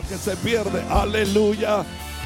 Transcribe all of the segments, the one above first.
que se pierde. Aleluya.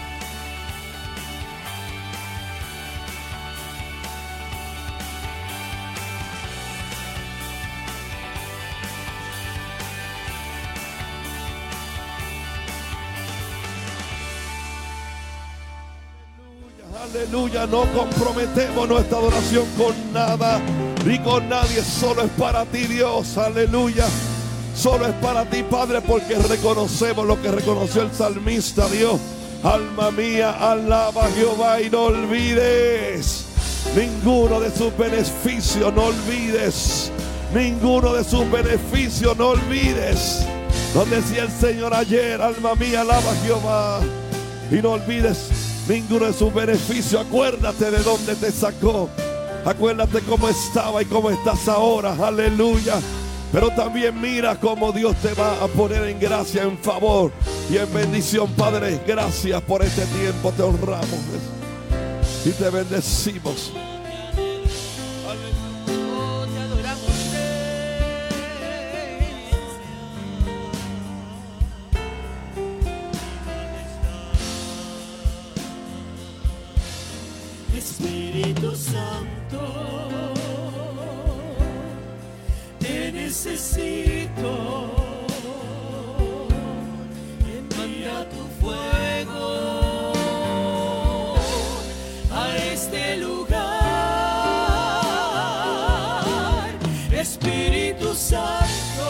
Aleluya, no comprometemos nuestra adoración con nada ni con nadie, solo es para ti, Dios. Aleluya, solo es para ti, Padre, porque reconocemos lo que reconoció el salmista, Dios. Alma mía, alaba a Jehová y no olvides ninguno de sus beneficios, no olvides ninguno de sus beneficios, no olvides. Donde decía el Señor ayer, alma mía, alaba a Jehová y no olvides ninguno de sus beneficios. Acuérdate de dónde te sacó. Acuérdate cómo estaba y cómo estás ahora. Aleluya. Pero también mira cómo Dios te va a poner en gracia, en favor y en bendición. Padre, gracias por este tiempo. Te honramos y te bendecimos. Espíritu Santo, te necesito. Envía tu fuego a este lugar. Espíritu Santo,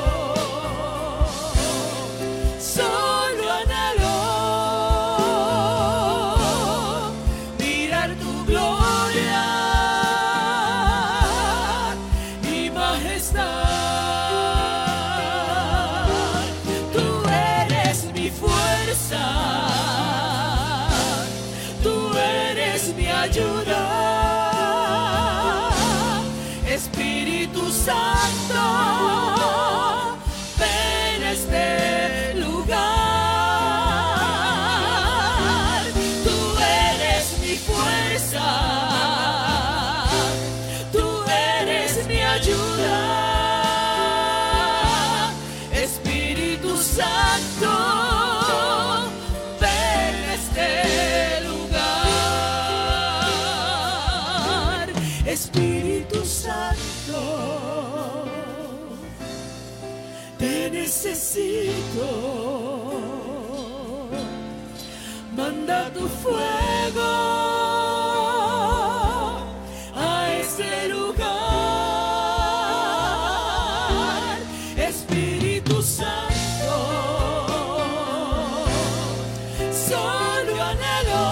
solo anhelo mirar tu gloria y majestad. Tú eres mi fuerza, tú eres mi ayuda. Espíritu Santo, ven a este lugar. Tú eres mi fuerza, tú eres mi ayuda. Espíritu Santo, ven a este lugar. Espíritu Santo, te necesito. Manda tu fuego a ese lugar. Espíritu Santo, solo anhelo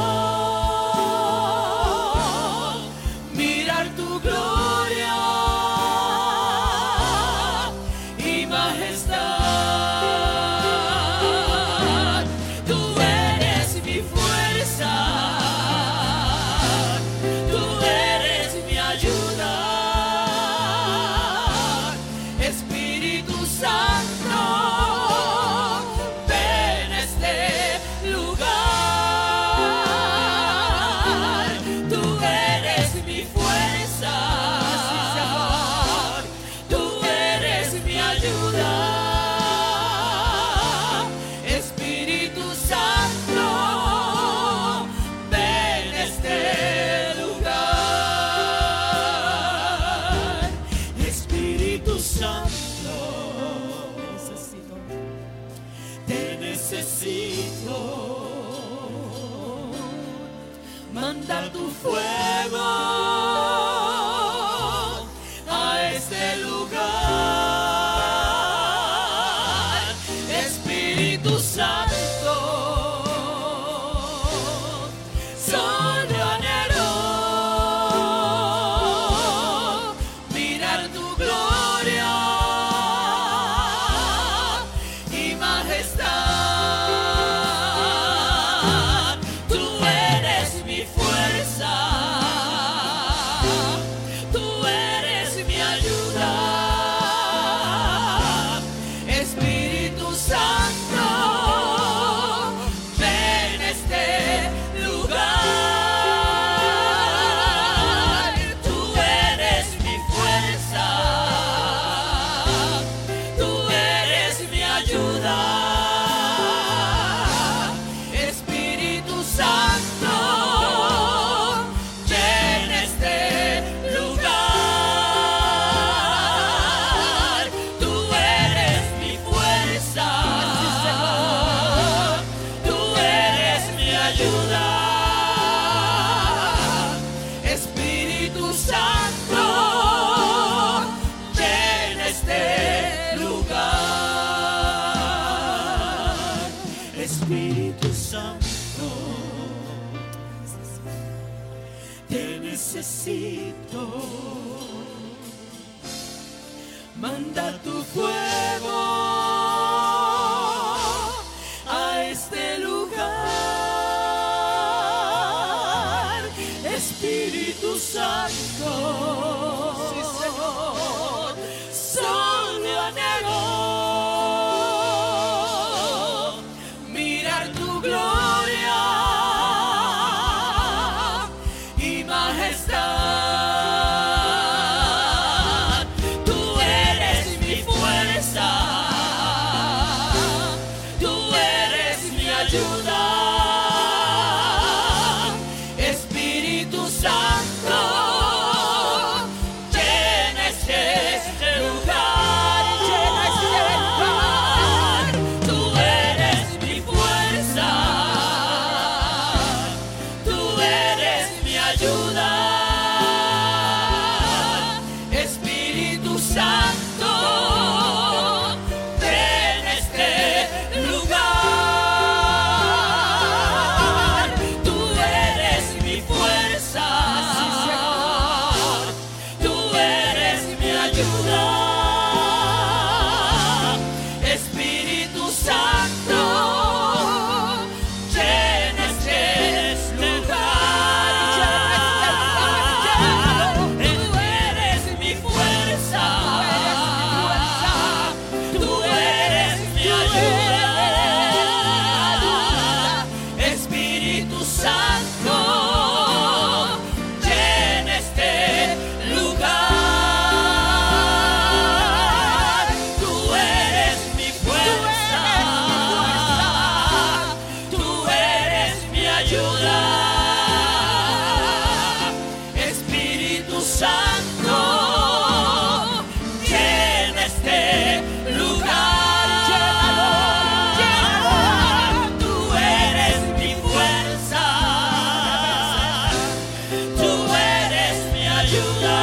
mirar tu gloria y majestad. Tú eres mi fuerza, tú eres mi ayuda. Espíritu Santo, ven a este lugar. Tú eres mi fuerza, tú eres mi ayuda. Espíritu Santo, ven a este lugar. Espíritu Santo, te necesito. Manda tu fuego a este lugar. Espíritu Santo, solo anhelo mirar tu gloria y majestad. Tú eres mi fuerza, necesito. Manda tu fuego a este lugar, Espíritu Santo. Sí, Señor, solo anhelo mirar tu gloria y majestad. Tú eres mi fuerza, tú eres mi ayuda, Espíritu Santo. Llena este lugar, llena este lugar. Tú eres mi fuerza, tú eres mi ayuda, Espíritu Santo. Llena este lugar. Tú eres mi fuerza, tú eres mi ayuda, Espíritu Santo. Llena este lugar. Tú eres mi fuerza, tú eres mi ayuda, Espíritu Santo. Llena este lugar. Tú eres mi fuerza, tú eres mi ayuda, Espíritu Santo. Llena este lugar. Tú eres mi fuerza, tú eres mi ayuda,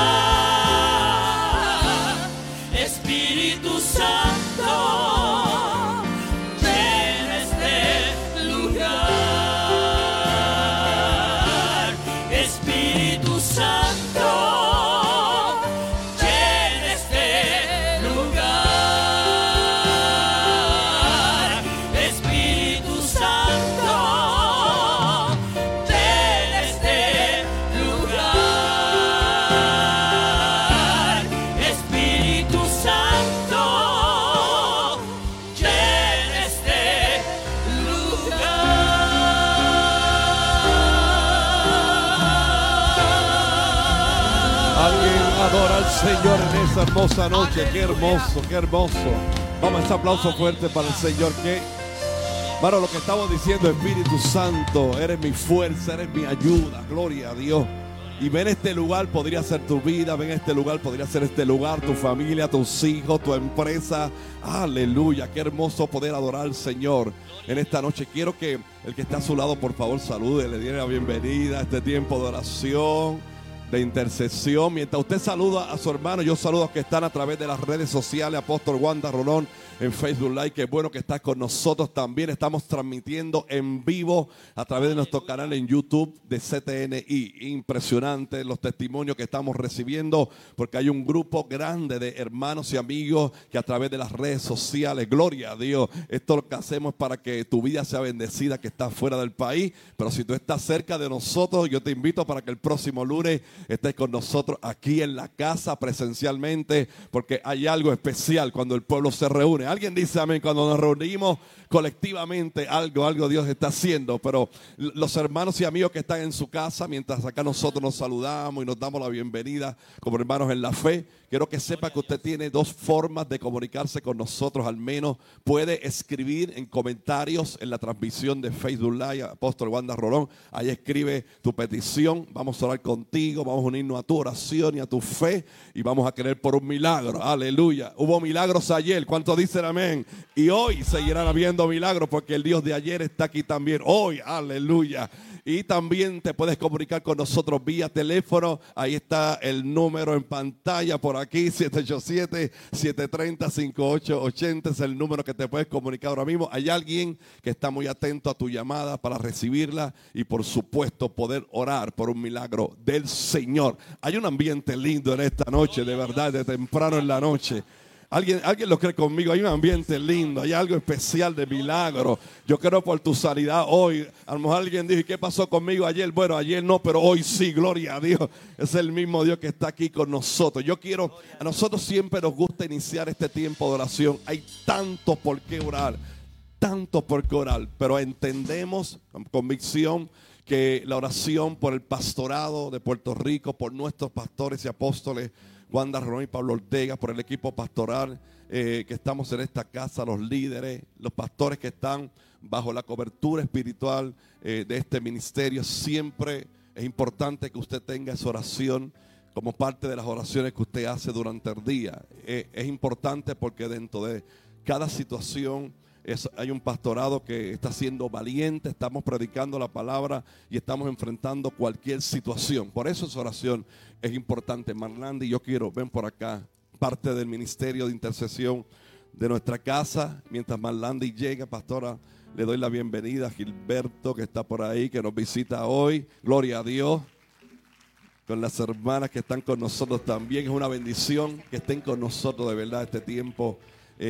Espíritu Santo. Llena este lugar, Espíritu Santo. Llena este lugar, Espíritu Santo. Llena este lugar, Espíritu Santo. Llena este Alguien adora al Señor en esta hermosa noche. Qué hermoso, qué hermoso. Vamos a ese aplauso fuerte para el Señor. Que, bueno, lo que estamos diciendo, Espíritu Santo, eres mi fuerza, eres mi ayuda. Gloria a Dios. Y ven este lugar, podría ser tu vida. Ven este lugar, podría ser este lugar, tu familia, tus hijos, tu empresa. Aleluya, qué hermoso poder adorar al Señor en esta noche. Quiero que el que está a su lado, por favor, salude, le dé la bienvenida a este tiempo de oración, de intercesión. Mientras usted saluda a su hermano, yo saludo a los que están a través de las redes sociales. Apóstol Wanda Rolón en Facebook Live. Qué bueno que estás con nosotros también. Estamos transmitiendo en vivo a través de nuestro canal en YouTube de CTNI. Impresionante los testimonios que estamos recibiendo, porque hay un grupo grande de hermanos y amigos que a través de las redes sociales, gloria a Dios, esto lo que hacemos para que tu vida sea bendecida, que estás fuera del país. Pero si tú estás cerca de nosotros, yo te invito para que el próximo lunes estés con nosotros aquí en la casa presencialmente, porque hay algo especial cuando el pueblo se reúne. Alguien dice amén. Cuando nos reunimos colectivamente, algo Dios está haciendo. Pero los hermanos y amigos que están en su casa, mientras acá nosotros nos saludamos y nos damos la bienvenida como hermanos en la fe, quiero que sepa que usted tiene dos formas de comunicarse con nosotros. Al menos puede escribir en comentarios en la transmisión de Facebook Live, Apóstol Wanda Rolón. Ahí escribe tu petición, vamos a orar contigo, vamos a unirnos a tu oración y a tu fe, y vamos a creer por un milagro. Aleluya. Hubo milagros ayer, ¿cuántos dicen amén? Y hoy seguirán habiendo milagros, porque el Dios de ayer está aquí también hoy. Aleluya. Y también te puedes comunicar con nosotros vía teléfono. Ahí está el número en pantalla por aquí, 787-730-5880. Es el número que te puedes comunicar ahora mismo. Hay alguien que está muy atento a tu llamada para recibirla y por supuesto poder orar por un milagro del Señor. Señor. Hay un ambiente lindo en esta noche, de verdad, de temprano en la noche. Alguien lo cree conmigo, hay un ambiente lindo, hay algo especial de milagro. Yo creo por tu sanidad hoy. A lo mejor alguien dijo, ¿y qué pasó conmigo ayer? Bueno, ayer no, pero hoy sí, gloria a Dios. Es el mismo Dios que está aquí con nosotros. A nosotros siempre nos gusta iniciar este tiempo de oración. Hay tanto por qué orar, pero entendemos con convicción que la oración por el pastorado de Puerto Rico, por nuestros pastores y apóstoles, Wanda Rolón y Pablo Ortega, por el equipo pastoral que estamos en esta casa, los líderes, los pastores que están bajo la cobertura espiritual de este ministerio. Siempre es importante que usted tenga esa oración como parte de las oraciones que usted hace durante el día. Es importante porque dentro de cada situación hay un pastorado que está siendo valiente, estamos predicando la palabra y estamos enfrentando cualquier situación. Por eso esa oración es importante. Marlandi, yo quiero, ven por acá, parte del ministerio de intercesión de nuestra casa. Mientras Marlandi llega, pastora, le doy la bienvenida a Gilberto, que está por ahí, que nos visita hoy. Gloria a Dios. Con las hermanas que están con nosotros también. Es una bendición que estén con nosotros de verdad este tiempo.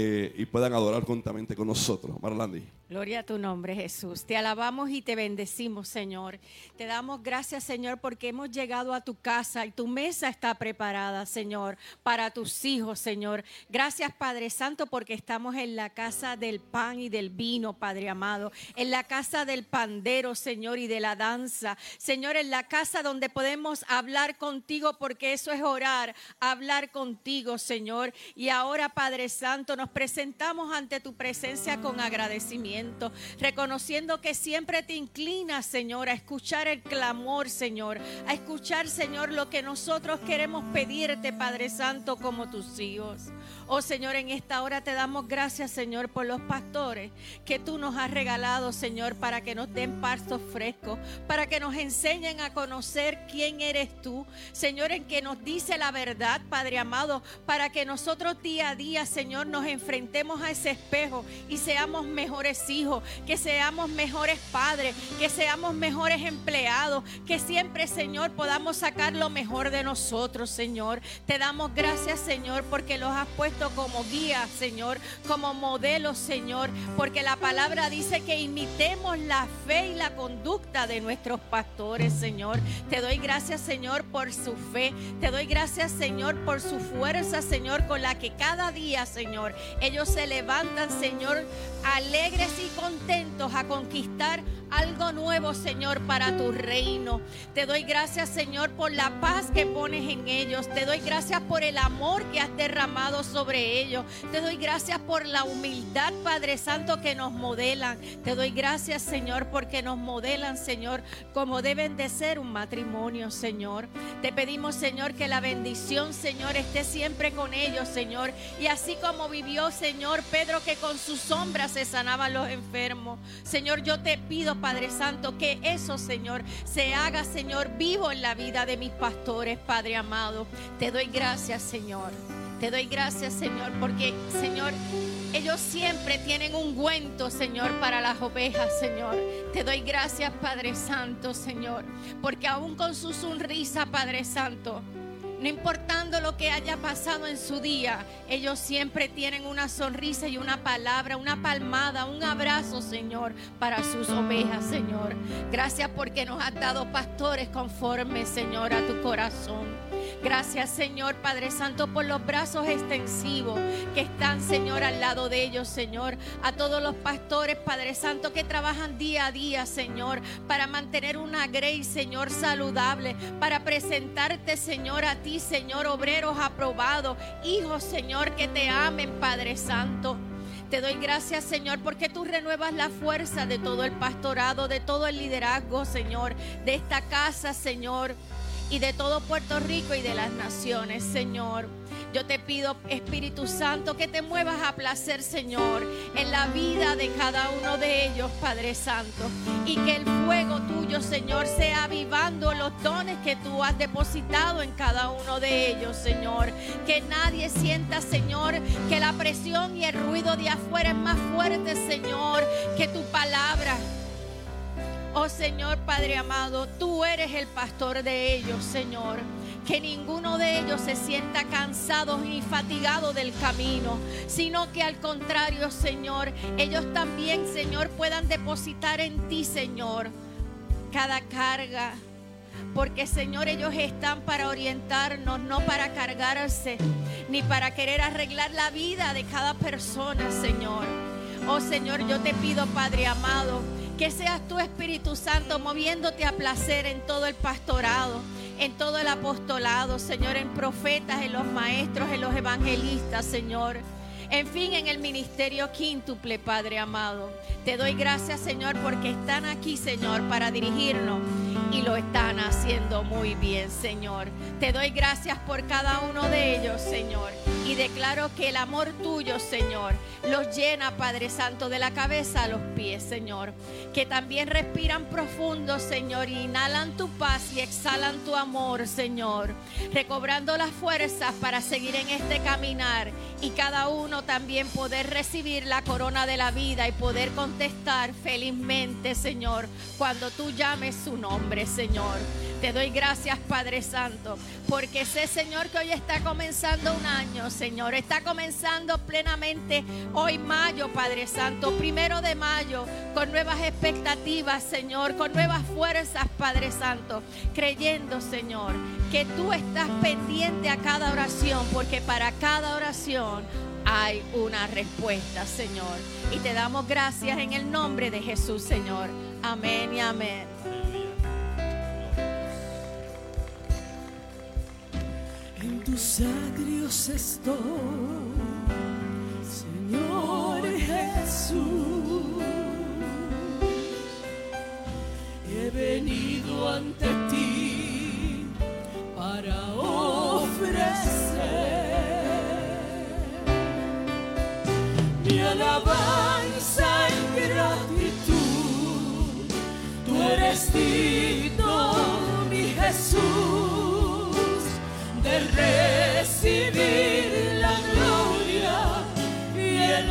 Y puedan adorar juntamente con nosotros. Marlandi. Gloria a tu nombre, Jesús. Te alabamos y te bendecimos, Señor. Te damos gracias, Señor, porque hemos llegado a tu casa y tu mesa está preparada, Señor, para tus hijos, Señor. Gracias, Padre Santo, porque estamos en la casa del pan y del vino, Padre amado. En la casa del pandero, Señor, y de la danza. Señor, en la casa donde podemos hablar contigo, porque eso es orar, hablar contigo, Señor. Y ahora, Padre Santo, nos presentamos ante tu presencia con agradecimiento, reconociendo que siempre te inclinas, Señor, a escuchar el clamor, Señor, a escuchar, Señor, lo que nosotros queremos pedirte, Padre Santo, como tus hijos. Oh, Señor, en esta hora te damos gracias, Señor, por los pastores que tú nos has regalado, Señor, para que nos den pastos frescos, para que nos enseñen a conocer quién eres tú, Señor, en que nos dice la verdad, Padre amado, para que nosotros día a día, Señor, nos enfrentemos a ese espejo y seamos mejores hijos, que seamos mejores padres, que seamos mejores empleados, que siempre, Señor, podamos sacar lo mejor de nosotros, Señor. Te damos gracias, Señor, porque los has puesto como guía, Señor, como modelo, Señor, porque la palabra dice que imitemos la fe y la conducta de nuestros pastores, Señor. Te doy gracias, Señor, por su fe. Te doy gracias, Señor, por su fuerza, Señor, con la que cada día, Señor, ellos se levantan, Señor, alegres y contentos a conquistar algo nuevo, Señor, para tu reino. Te doy gracias, Señor, por la paz que pones en ellos. Te doy gracias por el amor que has derramado sobre ellos. Te doy gracias por la humildad, Padre Santo, que nos modelan. Te doy gracias, Señor, porque nos modelan, Señor, como deben de ser un matrimonio, Señor. Te pedimos, Señor, que la bendición, Señor, esté siempre con ellos, Señor. Y así como vivió, Señor, Pedro, que con su sombra se sanaban los enfermos. Señor, yo te pido, Padre Santo, que eso, Señor, se haga, Señor, vivo en la vida de mis pastores, Padre amado. Te doy gracias, Señor. Te doy gracias, Señor, porque, Señor, ellos siempre tienen un ungüento, Señor, para las ovejas, Señor. Te doy gracias, Padre Santo, Señor, porque aún con su sonrisa, Padre Santo, no importando lo que haya pasado en su día, ellos siempre tienen una sonrisa y una palabra, una palmada, un abrazo, Señor, para sus ovejas, Señor. Gracias porque nos has dado pastores conformes, Señor, a tu corazón. Gracias, Señor, Padre Santo, por los brazos extensivos que están, Señor, al lado de ellos, Señor. A todos los pastores, Padre Santo, que trabajan día a día, Señor, para mantener una grey, Señor, saludable, para presentarte, Señor, a ti, Señor, obreros aprobados, hijos, Señor, que te amen, Padre Santo. Te doy gracias, Señor, porque tú renuevas la fuerza de todo el pastorado, de todo el liderazgo, Señor, de esta casa, Señor, y de todo Puerto Rico y de las naciones, Señor. Yo te pido, Espíritu Santo, que te muevas a placer, Señor, en la vida de cada uno de ellos, Padre Santo, y que el fuego tuyo, Señor, sea avivando los dones que tú has depositado en cada uno de ellos, Señor. Que nadie sienta, Señor, que la presión y el ruido de afuera es más fuerte, Señor, que tu palabra. Oh Señor Padre amado, tú eres el pastor de ellos, Señor. Que ninguno de ellos se sienta cansado ni fatigado del camino, sino que al contrario, Señor, ellos también, Señor, puedan depositar en ti, Señor, cada carga. Porque, Señor, ellos están para orientarnos, no para cargarse, ni para querer arreglar la vida de cada persona, Señor. Oh, Señor, yo te pido, Padre amado, que seas tú, Espíritu Santo, moviéndote a placer en todo el pastorado, en todo el apostolado, Señor, en profetas, en los maestros, en los evangelistas, Señor. En fin, en el ministerio quíntuple, Padre amado. Te doy gracias, Señor, porque están aquí, Señor, para dirigirnos y lo están haciendo muy bien, Señor. Te doy gracias por cada uno de ellos, Señor. Y declaro que el amor tuyo, Señor, los llena, Padre Santo, de la cabeza a los pies, Señor. Que también respiran profundo, Señor, y inhalan tu paz y exhalan tu amor, Señor. Recobrando las fuerzas para seguir en este caminar y cada uno también poder recibir la corona de la vida y poder contestar felizmente, Señor, cuando tú llames su nombre, Señor. Te doy gracias, Padre Santo, porque sé, Señor, que hoy está comenzando un año, Señor. Está comenzando plenamente hoy mayo, Padre Santo, 1 de mayo, con nuevas expectativas, Señor, con nuevas fuerzas, Padre Santo, creyendo, Señor, que tú estás pendiente a cada oración, porque para cada oración hay una respuesta, Señor. Y te damos gracias en el nombre de Jesús, Señor. Amén y amén. En tus atrios estoy, Señor Jesús. He venido ante ti para ofrecer mi alabanza en gratitud. Tú eres digno, mi Jesús, de recibir la gloria y el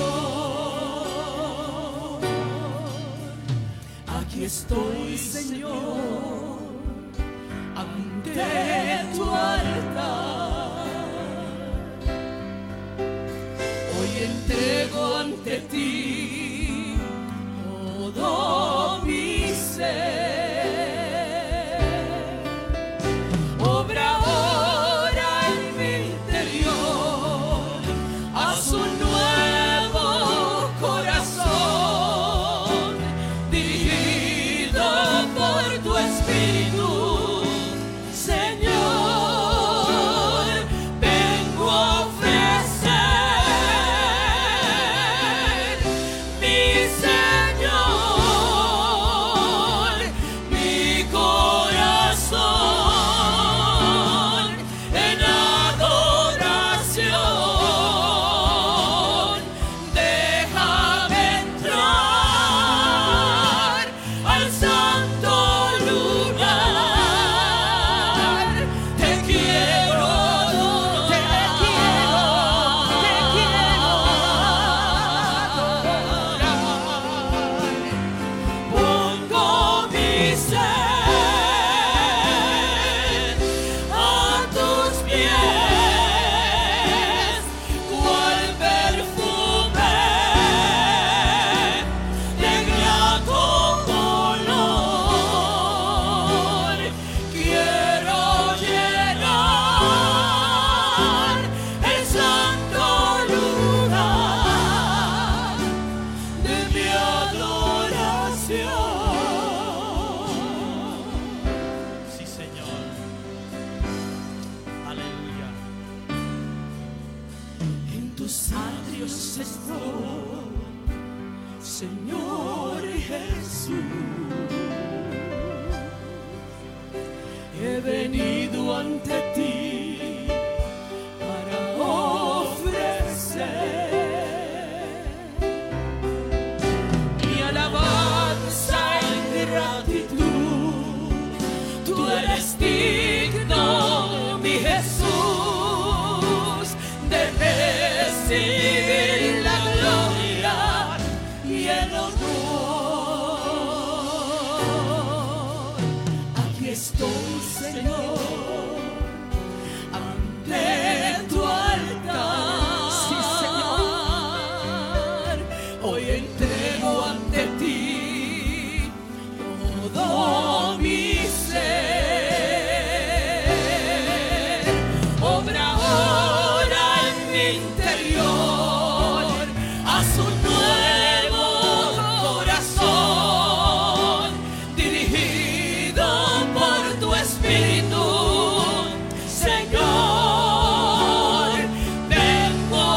honor. Aquí estoy, Señor, ante tu altar. Hoy entrego ante ti todo mi ser. Obra ahora en mi interior, haz un nuevo corazón, dirigido por tu Espíritu, Señor. Vengo a ofrecer, mi Señor, mi corazón en adoración. Déjame entrar al santo lugar. Te quiero adorar. Te quiero adorar. Pongo mi ser a tus pies, cual perfume de grato olor. Quiero llenar el santo lugar de mi adoración. Sí, Señor. Aleluya. En tus atrios estoy, Señor Jesús. He venido ante ti para ofrecer mi alabanza en gratitud. Tú eres digno, mi Jesús, de recibir la gloria y el honor. entrego ante ti todo mi ser. Obra ahora en mi interior, haz un nuevo corazón dirigido por tu Espíritu, Señor. Vengo a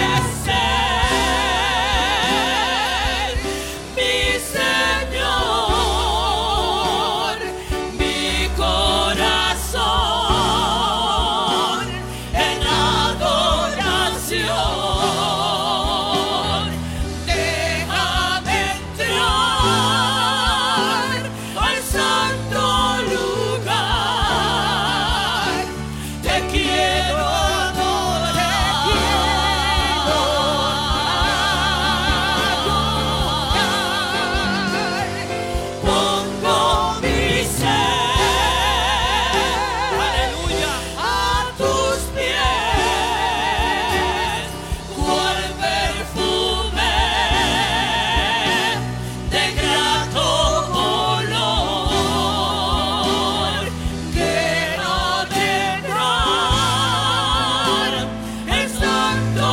ofrecer, mi Señor, mi corazón en adoración. Déjame entrar al santo lugar. Te quiero adorar. Pongo mi ser, aleluya, a tus pies, cual perfume de grato olor. Déjame entrar en santo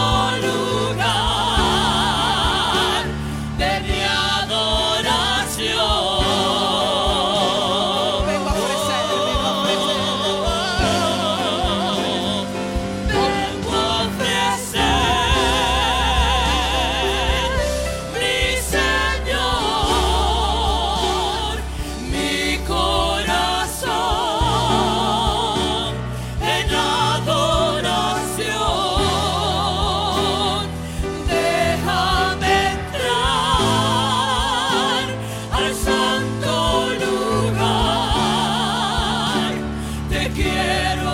lugar de mi adoración. Vengo a ofrecer, vengo a ofrecer. Vengo a ofrecer, mi Señor, mi corazón en adoración. Déjame entrar al santo lugar. Te quiero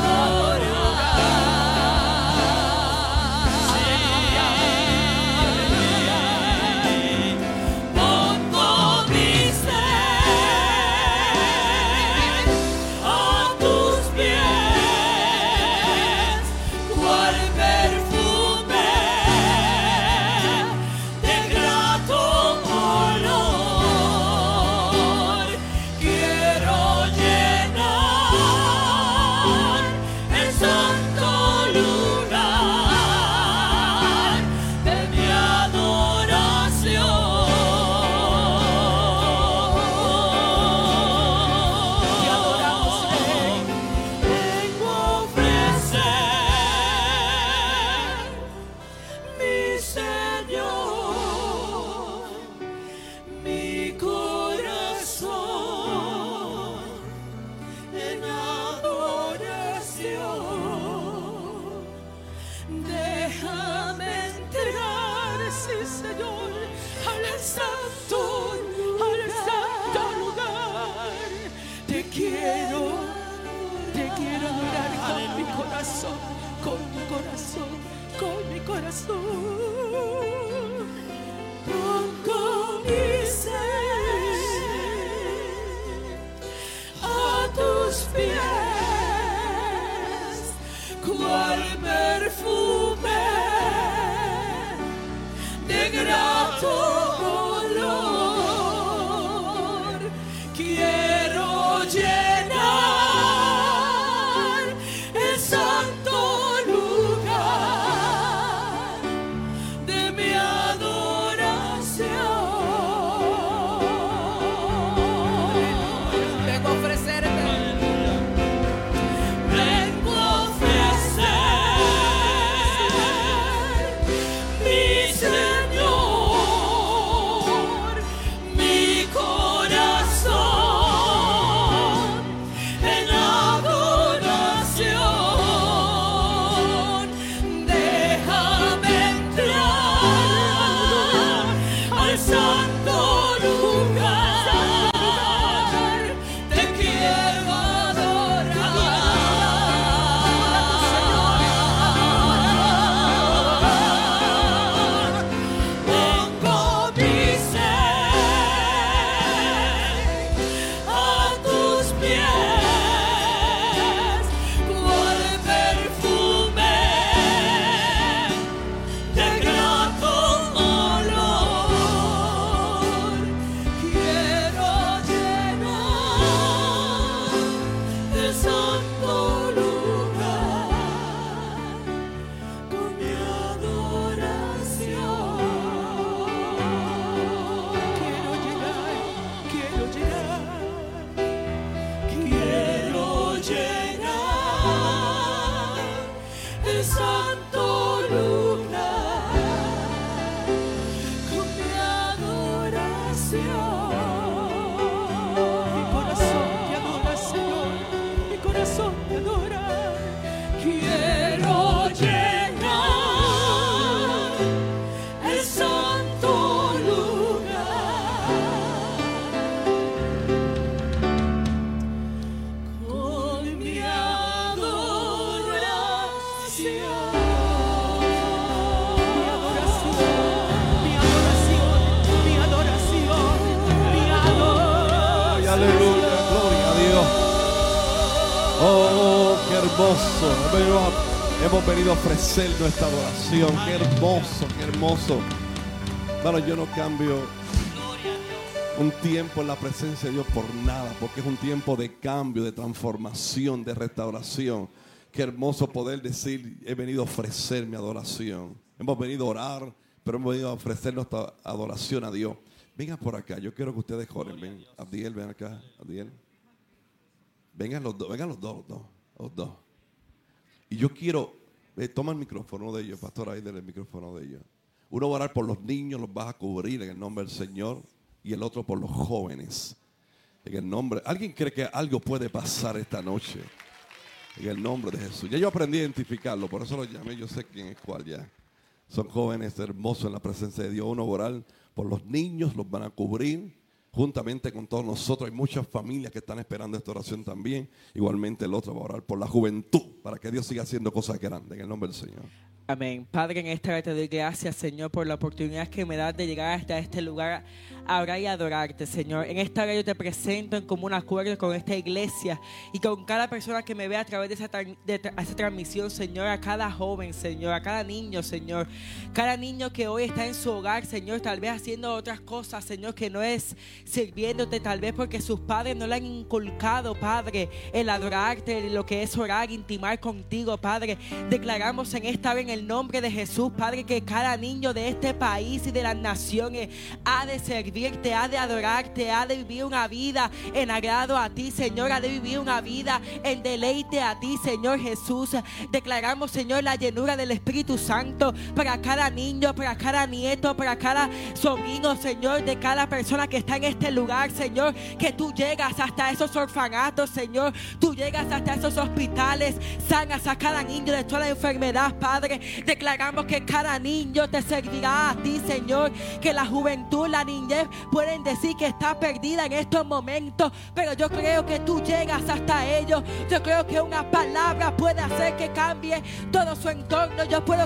adorar. Pongo mi ser a tus pies, cual perfume de grato olor. Quiero llenar el santo lugar de mi adoración. Te adoramos, Rey. Vengo a ofrecer, mi Señor, mi corazón en adoración. Déjame entrar, sí, Señor, al santo lugar. Te quiero adorar con mi corazón, con mi corazón, con mi corazón. Pongo mi ser a tus pies, cual perfume de grato olor. Quiero llenar el santo lugar de mi hermoso. Hemos venido a ofrecer nuestra adoración. Qué hermoso, qué hermoso. Bueno, yo no cambio un tiempo en la presencia de Dios por nada, porque es un tiempo de cambio, de transformación, de restauración. Qué hermoso poder decir, he venido a ofrecer mi adoración. Hemos venido a orar, pero hemos venido a ofrecer nuestra adoración a Dios. Vengan por acá, yo quiero que ustedes oren. Ven, Abdiel, ven acá, Abdiel. Vengan los dos. Y yo quiero, toma el micrófono de ellos, pastor, ahí del micrófono de ellos. Uno va a orar por los niños, los vas a cubrir en el nombre del Señor. Y el otro por los jóvenes. En el nombre, ¿alguien cree que algo puede pasar esta noche? En el nombre de Jesús. Ya yo aprendí a identificarlo, por eso lo llamé, yo sé quién es cuál ya. Son jóvenes hermosos en la presencia de Dios. Uno va a orar por los niños, los van a cubrir juntamente con todos nosotros. Hay muchas familias que están esperando esta oración también. Igualmente el otro va a orar por la juventud, para que Dios siga haciendo cosas grandes en el nombre del Señor. Amén. Padre, en esta hora te doy gracias, Señor, por la oportunidad que me das de llegar hasta este lugar a orar y adorarte, Señor. En esta hora yo te presento en común acuerdo con esta iglesia y con cada persona que me ve a través de esa transmisión, Señor, a cada joven, Señor, a cada niño, Señor. Cada niño que hoy está en su hogar, Señor, tal vez haciendo otras cosas, Señor, que no es sirviéndote, tal vez porque sus padres no le han inculcado, Padre, el adorarte, lo que es orar, intimar contigo, Padre. Declaramos en esta hora en el nombre de Jesús, Padre, que cada niño de este país y de las naciones ha de servirte, ha de adorarte, ha de vivir una vida en agrado a ti, Señor, ha de vivir una vida en deleite a ti, Señor Jesús. Declaramos, Señor, la llenura del Espíritu Santo para cada niño, para cada nieto, para cada sobrino, Señor, de cada persona que está en este lugar, Señor, que tú llegas hasta esos orfanatos, Señor, tú llegas hasta esos hospitales, sanas a cada niño de toda la enfermedad, Padre. Declaramos que cada niño te servirá a ti, Señor, que la juventud, la niñez pueden decir que está perdida en estos momentos, pero yo creo que tú llegas hasta ellos. Yo creo que una palabra puede hacer que cambie todo su entorno. Yo puedo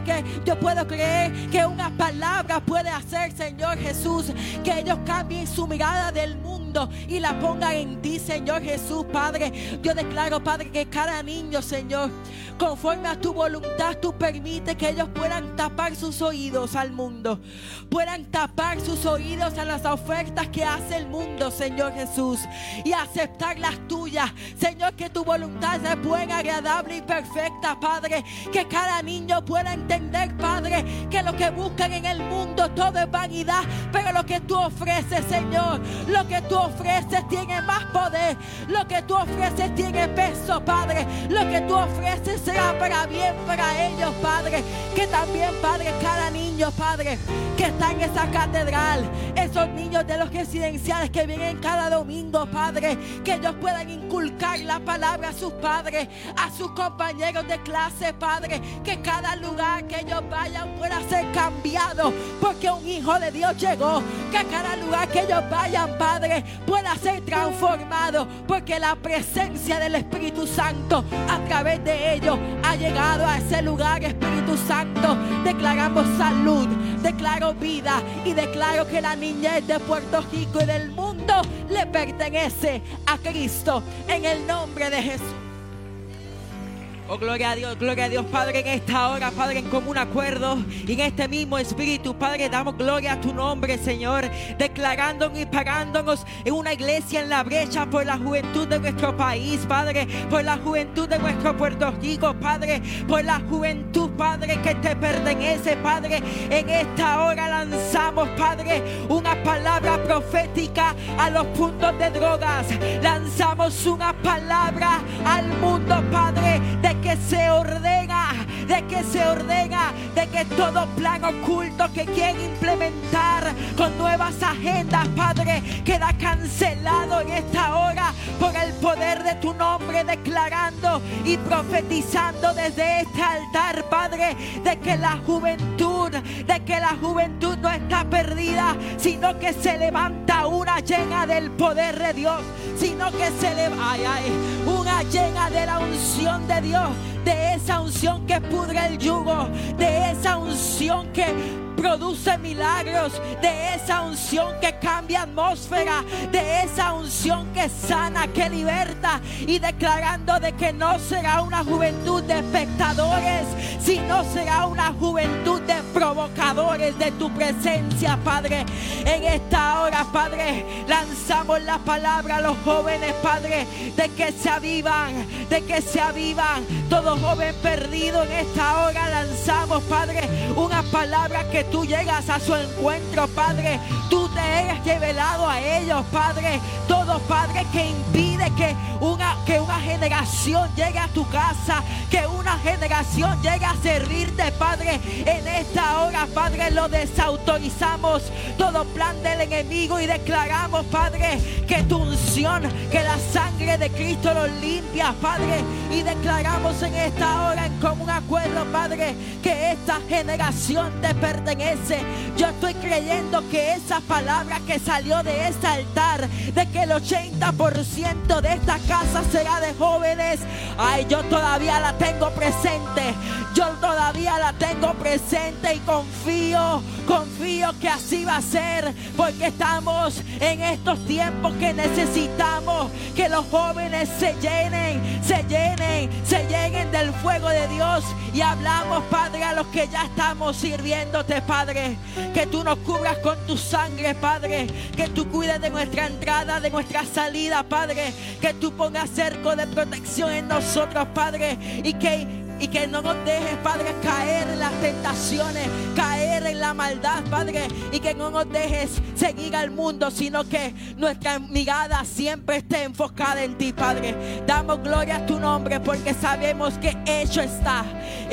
creer que una palabra puede hacer, Señor Jesús, que ellos cambien su mirada del mundo y la pongan en ti, Señor Jesús, Padre. Yo declaro, Padre, que cada niño, Señor, conforme a tu voluntad, tú permites que ellos puedan tapar sus oídos al mundo, puedan tapar sus oídos a las ofertas que hace el mundo, Señor Jesús, y aceptar las tuyas, Señor, que tu voluntad sea buena, agradable y perfecta, Padre. Que cada niño pueda entender, Padre, que lo que buscan en el mundo todo es vanidad, pero lo que tú ofreces, Señor, lo que tú ofreces tiene más poder, lo que tú ofreces tiene peso, Padre. Lo que tú ofreces será para bien para ellos, Padre. Que también, Padre, cada niño, Padre, que está en esa catedral, esos niños de los residenciales que vienen cada domingo, Padre, que ellos puedan inculcar la palabra a sus padres, a sus compañeros de clase, Padre. Que cada lugar que ellos vayan pueda ser cambiado porque un hijo de Dios llegó. Que cada lugar que ellos vayan, Padre, pueda ser transformado porque la presencia del Espíritu Santo a través de ellos ha llegado a ese lugar. Espíritu Santo, declaramos salud, declaro vida y declaro que la niñez de Puerto Rico y del mundo le pertenece a Cristo en el nombre de Jesús. Oh, gloria a Dios, Padre, en esta hora, Padre, en común acuerdo y en este mismo espíritu, Padre, damos gloria a tu nombre, Señor, declarándonos y pagándonos en una iglesia en la brecha por la juventud de nuestro país, Padre, por la juventud de nuestro Puerto Rico, Padre, por la juventud, Padre, que te pertenece, Padre. En esta hora lanzamos, Padre, una palabra profética a los puntos de drogas, lanzamos una palabra al mundo, Padre, de que se ordena, de que todo plan oculto que quieren implementar con nuevas agendas, Padre, queda cancelado en esta hora por el poder de tu nombre, declarando y profetizando desde este altar, Padre, de que la juventud no está perdida, sino que se levanta una llena del poder de Dios, sino que se levanta una Sea llena de la unción de Dios, de esa unción que pudre el yugo, de esa unción que produce milagros, de esa unción que cambia atmósfera, de esa unción que sana, que liberta, y declarando de que no será una juventud de espectadores, sino será una juventud de provocadores de tu presencia, Padre. En esta hora, Padre, lanzamos la palabra a los jóvenes, Padre, de que se avivan, todo joven perdido en esta hora lanzamos, Padre, una palabra que tú llegas a su encuentro, Padre. Tú te eres revelado a ellos, Padre. Todo, Padre, que impide que una generación llegue a tu casa, que una generación llegue a servirte, Padre. En esta hora, Padre, lo desautorizamos, todo plan del enemigo, y declaramos, Padre, que tu unción, que la sangre de Cristo los limpia, Padre. Y declaramos en esta hora en común acuerdo, Padre, que esta generación te pertenece. Yo estoy creyendo que esa palabra que salió de este altar, de que el 80% de esta casa será de jóvenes, ay, yo todavía la tengo presente. Yo todavía la tengo presente y confío que así va a ser, porque estamos en estos tiempos que necesitamos que los jóvenes se llenen del fuego de Dios. Y hablamos, Padre, a los que ya estamos sirviéndote, Padre, que tú nos cubras con tu sangre, Padre, que tú cuides de nuestra entrada, de nuestra salida, Padre, que tú pongas cerco de protección en nosotros, Padre, y que no nos dejes, Padre, caer en las tentaciones, caer en la maldad, Padre, y que no nos dejes seguir al mundo, sino que nuestra mirada siempre esté enfocada en ti, Padre. Damos gloria a tu nombre, porque sabemos que hecho está.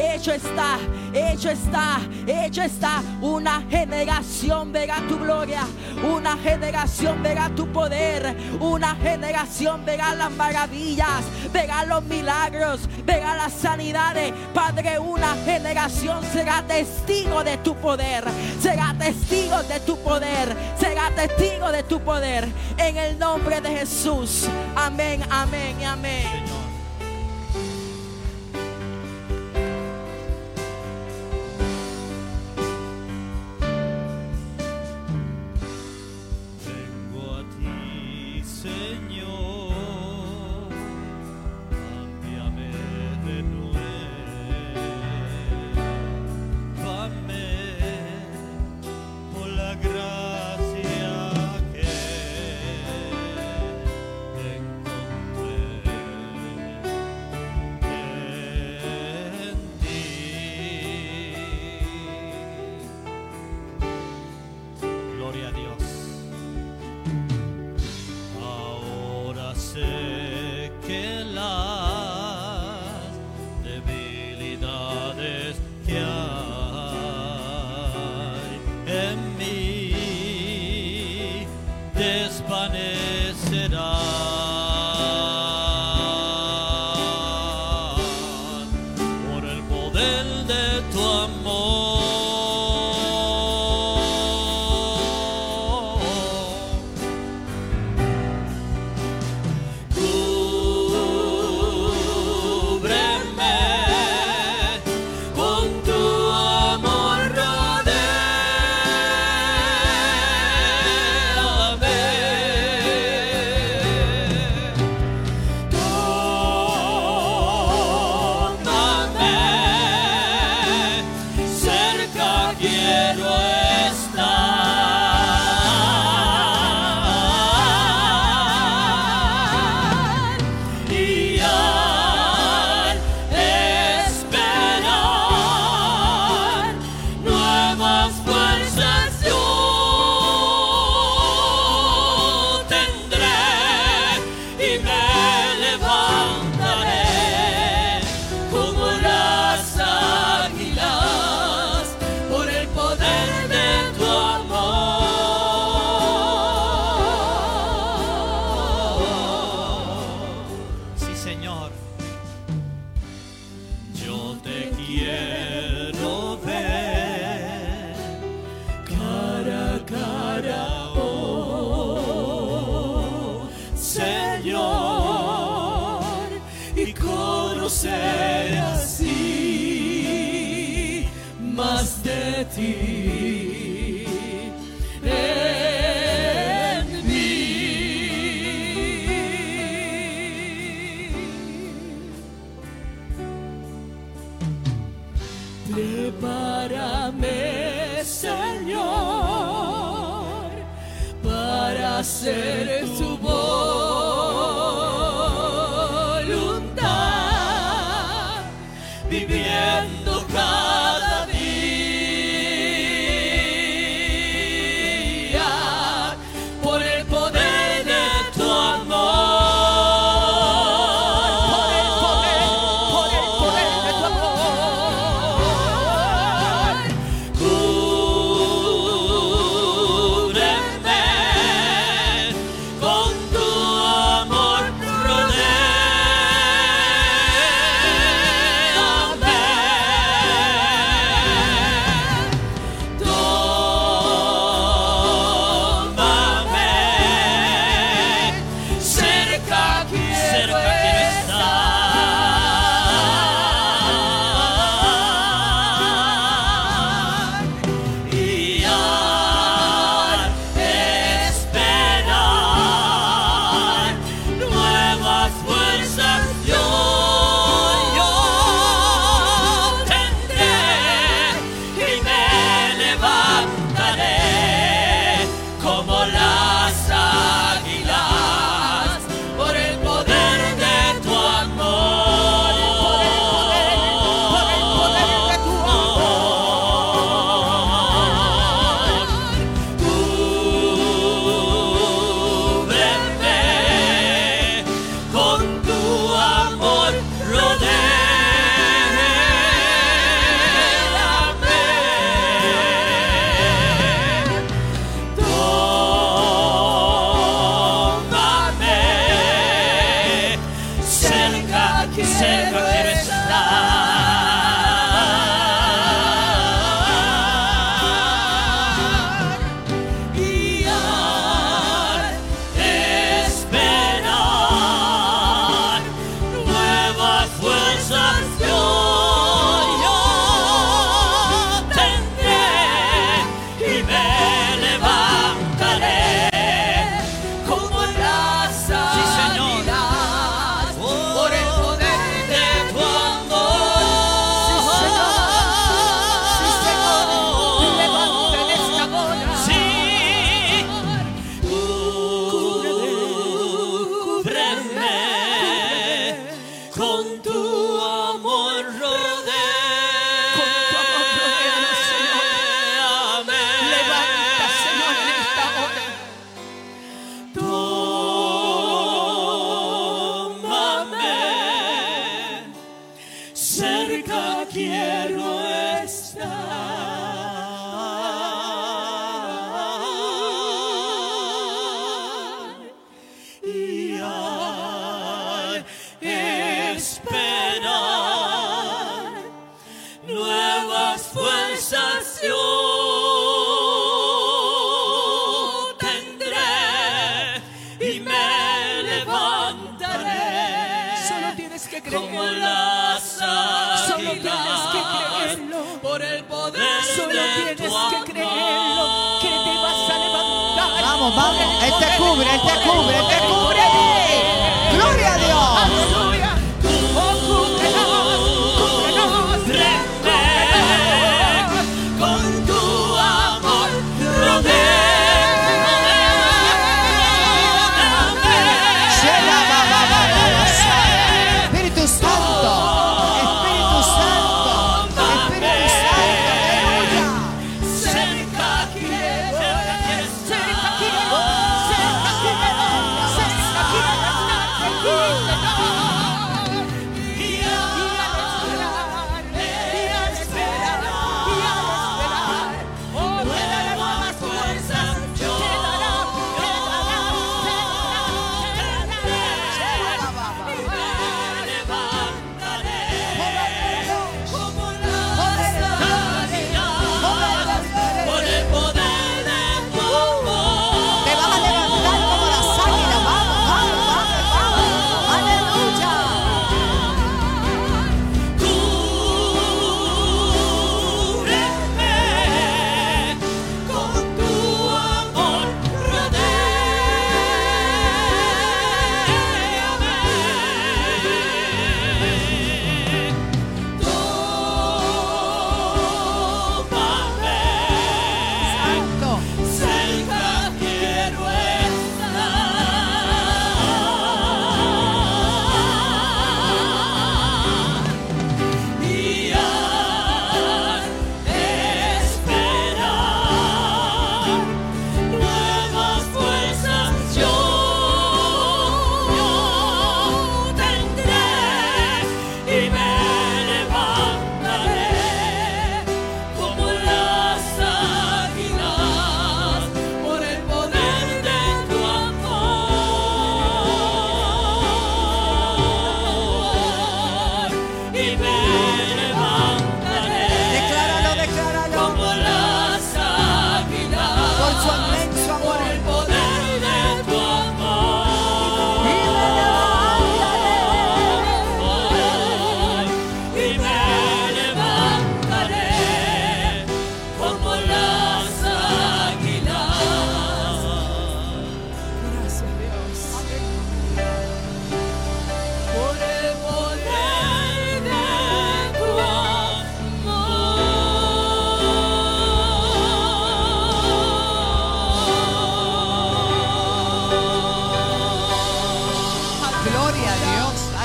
Una generación verá tu gloria, una generación verá tu poder, una generación verá las maravillas, verá los milagros, verá las sanidades. Padre, una generación será testigo de tu poder, será testigo de tu poder, será testigo de tu poder, en el nombre de Jesús. Amén, amén y amén. Vengo a ti, Señor. conocer así más de ti en mí. Prepárame, Señor, para hacer tu voluntad, viviendo cada día por el poder de tu amor. como las águilas. Solo tienes que creerlo. Por el poder Solo de tienes tu que amor. creerlo, que te vas a levantar. Vamos, vamos. Él te cubre, Él te cubre, Él te cubre. ¡Gloria a Dios! Aleluya. Oh, cúbrenos, cúbrenos, cúbrenos. Con tu amor rodéame. Espíritu Santo, Espíritu Santo, Espíritu Santo, aleluya. Cerca quiero, Cerca quiero, cerca quiero, cerca quiero estar de ti.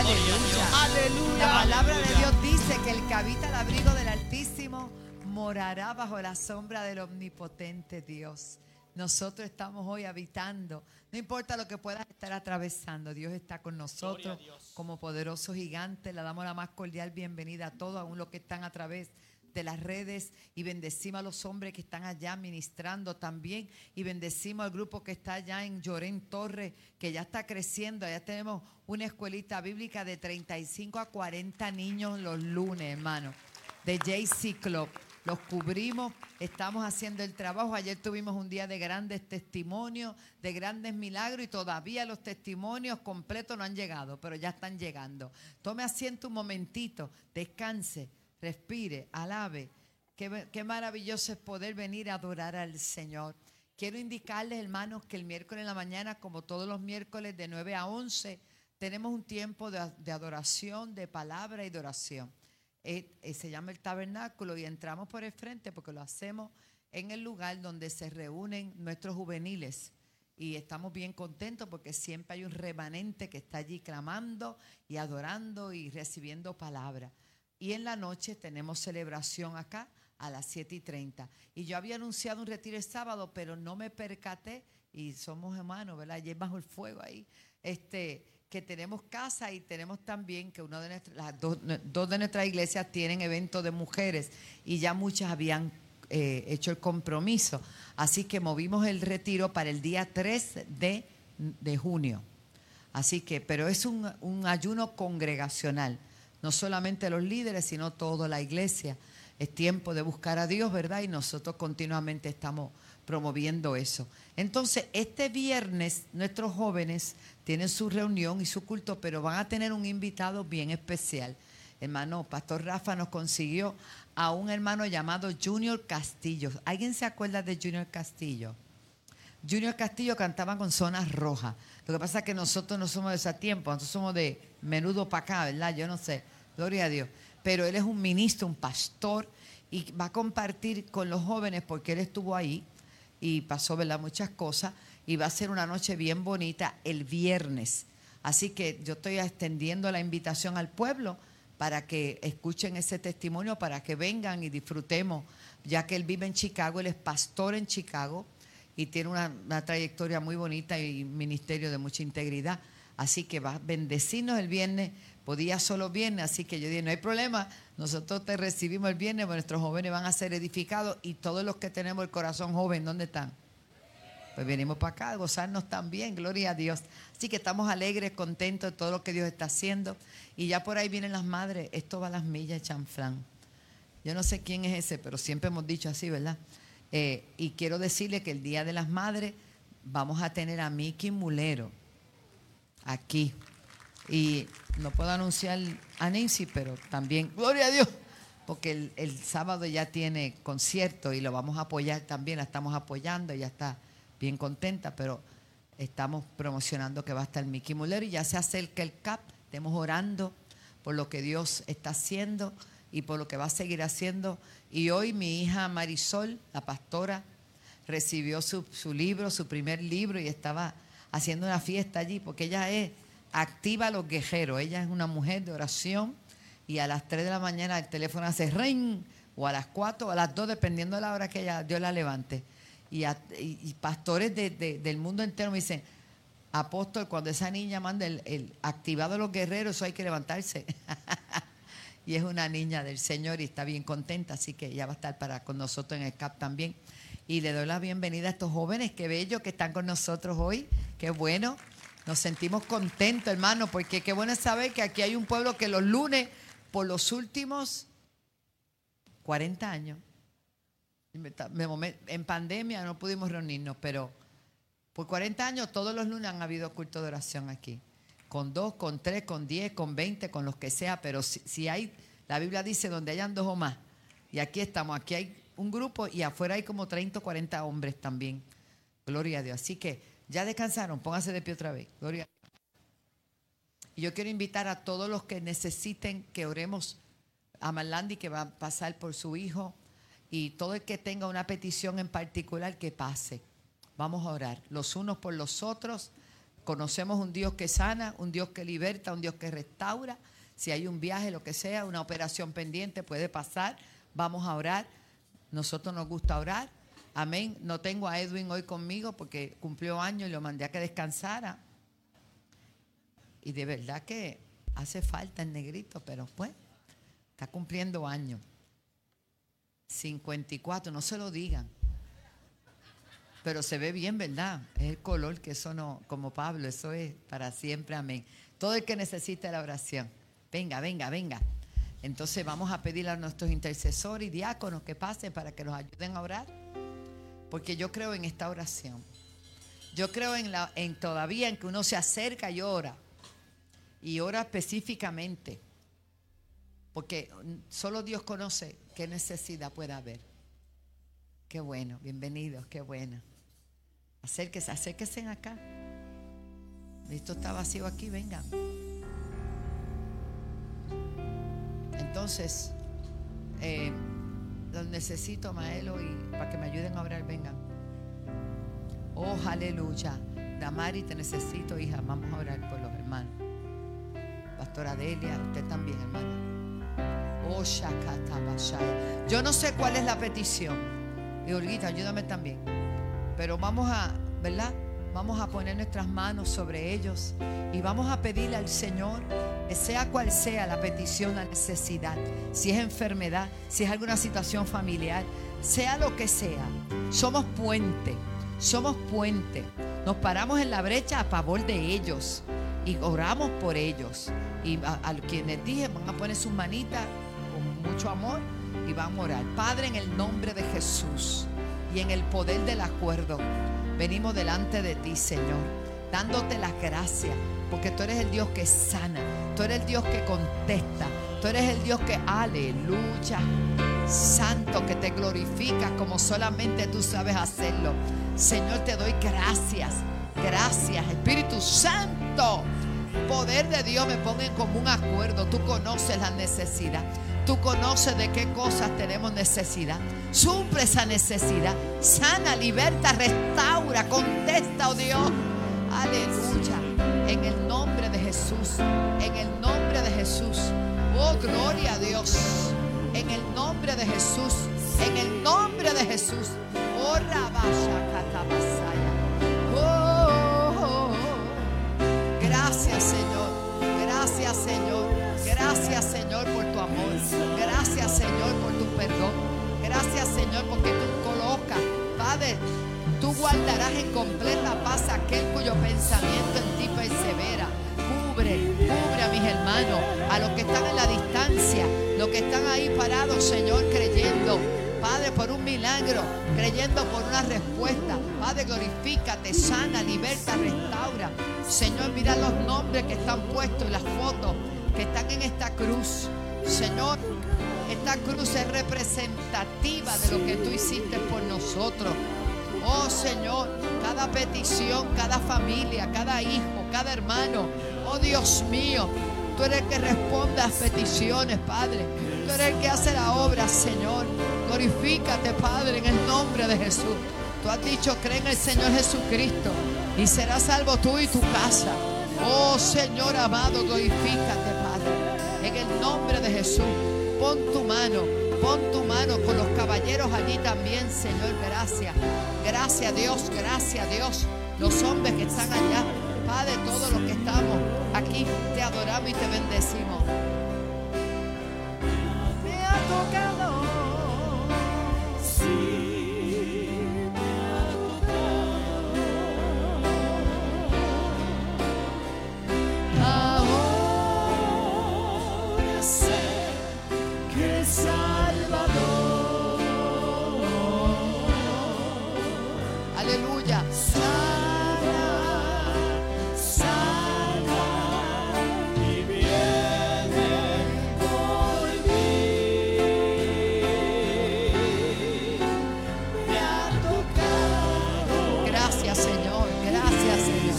Aleluya. Aleluya. La palabra de Dios dice que el que habita al abrigo del Altísimo morará bajo la sombra del omnipotente Dios. Nosotros estamos hoy habitando. No importa lo que puedas estar atravesando, Dios está con nosotros como poderoso gigante. Le damos la más cordial bienvenida a todos, aún los que están a través de las redes, y bendecimos a los hombres que están allá ministrando también, y bendecimos al grupo que está allá en Llorén Torres, que ya está creciendo. Allá tenemos una escuelita bíblica de 35 a 40 niños los lunes, hermano, de JC Club. Los cubrimos, estamos haciendo el trabajo. Ayer tuvimos un día de grandes testimonios, de grandes milagros, y todavía los testimonios completos no han llegado, pero ya están llegando. Tome asiento un momentito, descanse, respire, alabe. Qué maravilloso es poder venir a adorar al Señor. Quiero indicarles, hermanos, que el miércoles en la mañana, como todos los miércoles de 9 a 11, tenemos un tiempo de adoración, de palabra y de oración. Se llama el tabernáculo, y entramos por el frente porque lo hacemos en el lugar donde se reúnen nuestros juveniles, y estamos bien contentos porque siempre hay un remanente que está allí clamando y adorando y recibiendo palabra. Y en la noche tenemos celebración acá a las 7:30, y yo había anunciado un retiro el sábado, pero no me percaté, y somos hermanos, ¿verdad? Ayer bajo el fuego ahí, que tenemos casa, y tenemos también que las dos de nuestras iglesias tienen eventos de mujeres, y ya muchas habían hecho el compromiso. Así que movimos el retiro para el día 3 de junio. Así que, pero es un ayuno congregacional, no solamente los líderes, sino toda la iglesia. Es tiempo de buscar a Dios, ¿verdad? Y nosotros continuamente estamos promoviendo eso. Entonces, este viernes nuestros jóvenes tienen su reunión y su culto, pero van a tener un invitado bien especial. Hermano, Pastor Rafa nos consiguió a un hermano llamado Junior Castillo. ¿Alguien se acuerda de Junior Castillo? Junior Castillo cantaba con Zonas Rojas. Lo que pasa es que nosotros no somos de ese tiempo, nosotros somos de menudo para acá, ¿verdad? Yo no sé, gloria a Dios. Pero él es un ministro, un pastor, y va a compartir con los jóvenes porque él estuvo ahí y pasó, ¿verdad?, muchas cosas, y va a ser una noche bien bonita el viernes. Así que yo estoy extendiendo la invitación al pueblo para que escuchen ese testimonio, para que vengan y disfrutemos, ya que él vive en Chicago, él es pastor en Chicago y tiene una trayectoria muy bonita y ministerio de mucha integridad. Así que va a bendecirnos el viernes. Podía solo viernes, así que yo dije, no hay problema, nosotros te recibimos el viernes, nuestros jóvenes van a ser edificados, y todos los que tenemos el corazón joven, ¿dónde están? Pues venimos para acá a gozarnos también, gloria a Dios. Así que estamos alegres, contentos de todo lo que Dios está haciendo, y ya por ahí vienen las madres, esto va a las millas, chanflán. Yo no sé quién es ese, pero siempre hemos dicho así, ¿verdad? Y quiero decirle que el Día de las Madres vamos a tener a Miki Mulero aquí. Y no puedo anunciar a Nancy, pero también, gloria a Dios, porque el sábado ya tiene concierto y lo vamos a apoyar también, la estamos apoyando, ella está bien contenta, pero estamos promocionando que va a estar Miki Mulero, y ya se acerca el CAP, estemos orando por lo que Dios está haciendo y por lo que va a seguir haciendo. Y hoy mi hija Marisol, la pastora, recibió su libro, su primer libro, y estaba haciendo una fiesta allí, porque ella es activa a los guerreros. Ella es una mujer de oración, y a las 3 de la mañana el teléfono hace ring, o a las 4 o a las 2, dependiendo de la hora que Dios la levante. Y pastores del mundo entero me dicen, apóstol, cuando esa niña manda el activado a los guerreros, eso hay que levantarse. Y es una niña del Señor y está bien contenta, así que ella va a estar con nosotros en el CAP también. Y le doy la bienvenida a estos jóvenes, qué bello que están con nosotros hoy, qué bueno. Nos sentimos contentos, hermano, porque qué bueno es saber que aquí hay un pueblo que los lunes, por los últimos 40 años, en pandemia no pudimos reunirnos, pero por 40 años todos los lunes han habido culto de oración aquí. Con 2, con 3, con 10, con 20, con los que sea, pero si hay, la Biblia dice donde hayan 2 o más, y aquí estamos, aquí hay un grupo y afuera hay como 30 o 40 hombres también. Gloria a Dios. Así que ya descansaron, pónganse de pie otra vez. Gloria a Dios. Y yo quiero invitar a todos los que necesiten que oremos a Marlandi, que va a pasar por su hijo, y todo el que tenga una petición en particular que pase. Vamos a orar los unos por los otros. Conocemos un Dios que sana, un Dios que liberta, un Dios que restaura. Si hay un viaje, lo que sea, una operación pendiente, puede pasar. Vamos a orar. Nosotros nos gusta orar. Amén. No tengo a Edwin hoy conmigo porque cumplió años y lo mandé a que descansara. Y de verdad que hace falta el negrito, pero pues está cumpliendo años. 54, no se lo digan. Pero se ve bien, ¿verdad? Es el color, que eso no, como Pablo, eso es para siempre, amén. Todo el que necesite la oración, venga, venga, venga. Entonces vamos a pedirle a nuestros intercesores y diáconos que pasen para que nos ayuden a orar. Porque yo creo en esta oración. Yo creo en todavía en que uno se acerca y ora. Y ora específicamente. Porque solo Dios conoce qué necesidad puede haber. Qué bueno, bienvenidos, qué bueno. Acérquense, acérquense acá. Esto está vacío aquí, vengan. Entonces, los necesito, Maelo, y para que me ayuden a orar, vengan. Oh, aleluya. Damari, te necesito, hija. Vamos a orar por los hermanos. Pastora Delia, usted también, hermana. Oh, Shakata Bashaya. Yo no sé cuál es la petición. Y Olguita, ayúdame también. Pero vamos a, ¿verdad? Vamos a poner nuestras manos sobre ellos y vamos a pedirle al Señor, que sea cual sea la petición, la necesidad, si es enfermedad, si es alguna situación familiar, sea lo que sea, somos puente, nos paramos en la brecha a favor de ellos y oramos por ellos. Y a quienes dije, van a poner sus manitas con mucho amor y van a orar. Padre, en el nombre de Jesús y en el poder del acuerdo, venimos delante de ti, Señor, dándote las gracias, porque tú eres el Dios que sana, tú eres el Dios que contesta, tú eres el Dios que, aleluya, santo, que te glorifica como solamente tú sabes hacerlo. Señor, te doy gracias, gracias, Espíritu Santo, poder de Dios, me ponga en común acuerdo. Tú conoces la necesidad, tú conoces de qué cosas tenemos necesidad. Suple esa necesidad, sana, liberta, restaura, contesta, oh Dios. Aleluya. En el nombre de Jesús, en el nombre de Jesús. Oh, gloria a Dios. En el nombre de Jesús, en el nombre de Jesús. Oh, Rabasha Katabasaya. Oh. Gracias, Señor. Gracias, Señor. Gracias, Señor, por tu amor. Gracias, Señor, por tu perdón. Gracias, Señor, porque tú colocas, Padre, tú guardarás en completa paz aquel cuyo pensamiento en ti persevera. Cubre a mis hermanos, a los que están en la distancia, los que están ahí parados, Señor, creyendo, Padre, por un milagro, creyendo por una respuesta. Padre, glorifícate, sana, liberta, restaura. Señor, mira los nombres que están puestos y las fotos que están en esta cruz. Señor, esta cruz es representativa de lo que tú hiciste por nosotros. Oh Señor, cada petición, cada familia, cada hijo, cada hermano. Oh Dios mío, tú eres el que responde a las peticiones, Padre. Tú eres el que hace la obra, Señor. Glorifícate, Padre, en el nombre de Jesús. Tú has dicho, cree en el Señor Jesucristo y serás salvo tú y tu casa. Oh Señor amado, glorifícate, Padre, en el nombre de Jesús. Pon tu mano con los caballeros allí también, Señor. Gracias, gracias Dios, gracias Dios. Los hombres que están allá, Padre, todos los que estamos aquí, te adoramos y te bendecimos. Me ha tocado, sí, me ha tocado. Ahora sé que Salvador, aleluya, sana y viene por mí. Me ha tocado. Gracias, Señor, gracias, Señor.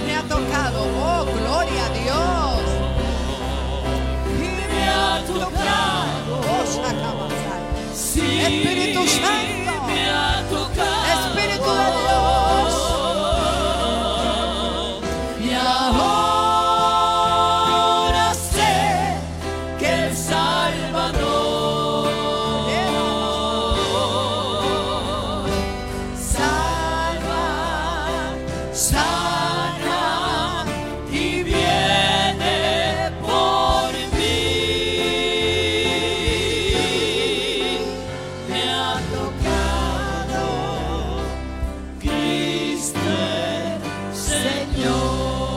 me ha tocado. Oh, gloria a Dios. Me ha tocado. Oh, Shakabasai. Sí, Espíritu Santo. me ha tocado. Espíritu de Dios. Y ahora sé que el Salvador salva, sana y viene por mí. Me ha tocado Cristo el Señor.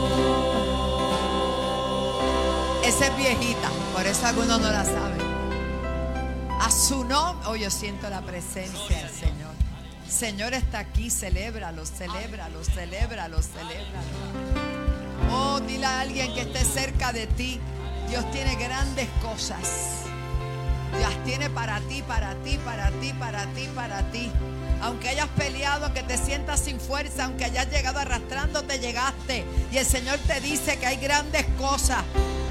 Esa es viejita, por eso algunos no la saben. A su nombre, oh, yo siento la presencia del Señor. Señor está aquí, celébralo, celébralo, celébralo, celébralo. Oh, dile a alguien que esté cerca de ti. Dios tiene grandes cosas. Dios tiene para ti, para ti, para ti, para ti, para ti. Aunque hayas peleado, que te sientas sin fuerza, aunque hayas llegado arrastrándote, llegaste. Y el Señor te dice que hay grandes cosas.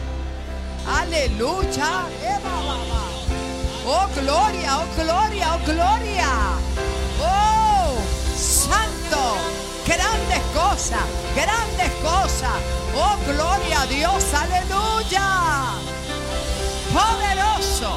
Aleluya. Oh, gloria, oh, gloria, oh, gloria. Oh, santo. Grandes cosas, grandes cosas. Oh, gloria a Dios, aleluya. Poderoso.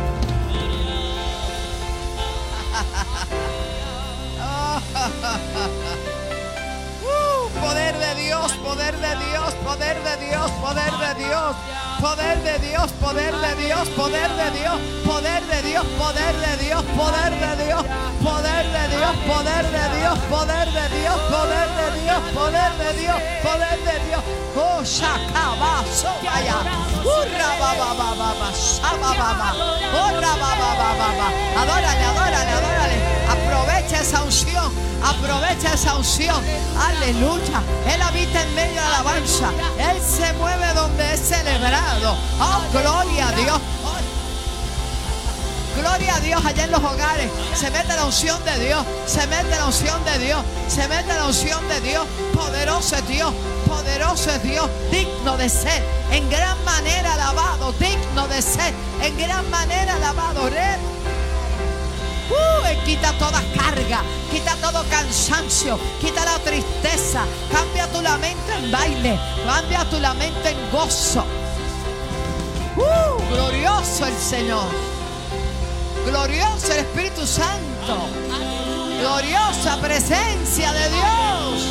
Poder de Dios, poder de Dios, poder de Dios, poder de Dios. Poder de Dios, poder de Dios, poder de Dios, poder de Dios, poder de Dios, poder de Dios, poder de Dios, poder de Dios, poder de Dios, poder de Dios, poder de Dios, poder de Dios. Oh, shakaba, sobaya. Urra baba baba, shaba baba. Urra baba baba. Adórale, adórale, adórale. Aprovecha esa unción. Aprovecha esa unción. Aleluya. Él habita en medio de la alabanza. Él se mueve donde es celebrado. Oh, gloria a Dios. Gloria a Dios allá en los hogares. Se mete la unción de Dios. Se mete la unción de Dios. Se mete la unción de Dios. Poderoso es Dios. Poderoso es Dios. Digno de ser en gran manera alabado. Digno de ser en gran manera alabado. Quita toda carga, quita todo cansancio, quita la tristeza, cambia tu lamento en baile, cambia tu lamento en gozo. Glorioso el Señor, glorioso el Espíritu Santo, gloriosa presencia de Dios.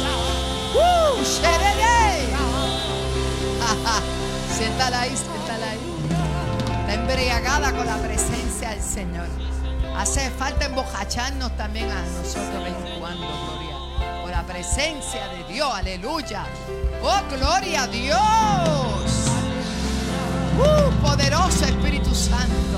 Siéntala ahí, siéntala ahí. Está embriagada con la presencia del Señor. Hace falta embojacharnos también a nosotros de vez en cuando, gloria, por la presencia de Dios, aleluya. Oh, gloria a Dios. Poderoso Espíritu Santo.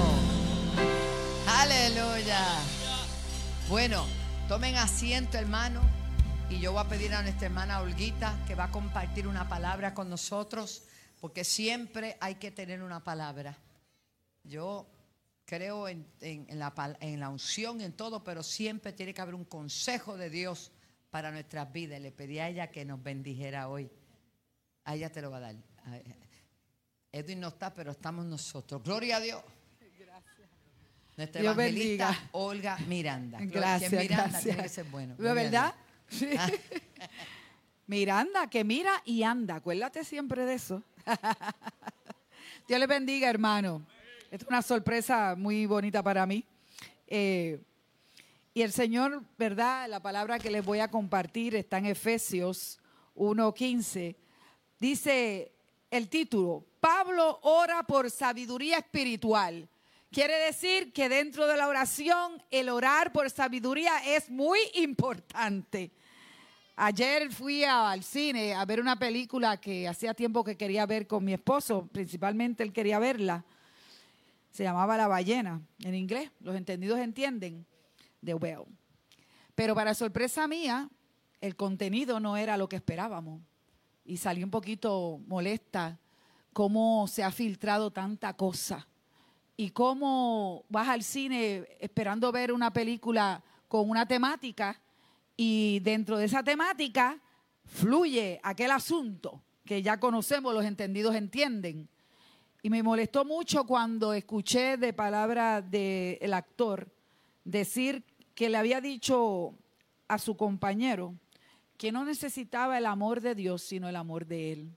Aleluya. Bueno, tomen asiento, hermano, y yo voy a pedir a nuestra hermana Olguita que va a compartir una palabra con nosotros, porque siempre hay que tener una palabra. Yo creo en la unción y en todo, pero siempre tiene que haber un consejo de Dios para nuestras vidas. Le pedí a ella que nos bendijera hoy. A ella te lo va a dar. Edwin no está, pero estamos nosotros. Gloria a Dios. Gracias. Nuestra Dios evangelista bendiga. Olga Miranda. Gracias, Que Miranda gracias. tiene que ser bueno. ¿De verdad? Sí. Miranda, que mira y anda. Acuérdate siempre de eso. Dios les bendiga, hermano. Esta es una sorpresa muy bonita para mí. Y el Señor, ¿verdad? La palabra que les voy a compartir está en Efesios 1:15. Dice el título: Pablo ora por sabiduría espiritual. Quiere decir que dentro de la oración, el orar por sabiduría es muy importante. Ayer fui al cine a ver una película que hacía tiempo que quería ver con mi esposo. Principalmente él quería verla. Se llamaba La ballena, en inglés. Los entendidos entienden. The Whale. Pero para sorpresa mía, el contenido no era lo que esperábamos. Y salí un poquito molesta cómo se ha filtrado tanta cosa. Y cómo vas al cine esperando ver una película con una temática y dentro de esa temática fluye aquel asunto que ya conocemos, los entendidos entienden. Y me molestó mucho cuando escuché de palabra del actor decir que le había dicho a su compañero que no necesitaba el amor de Dios, sino el amor de él.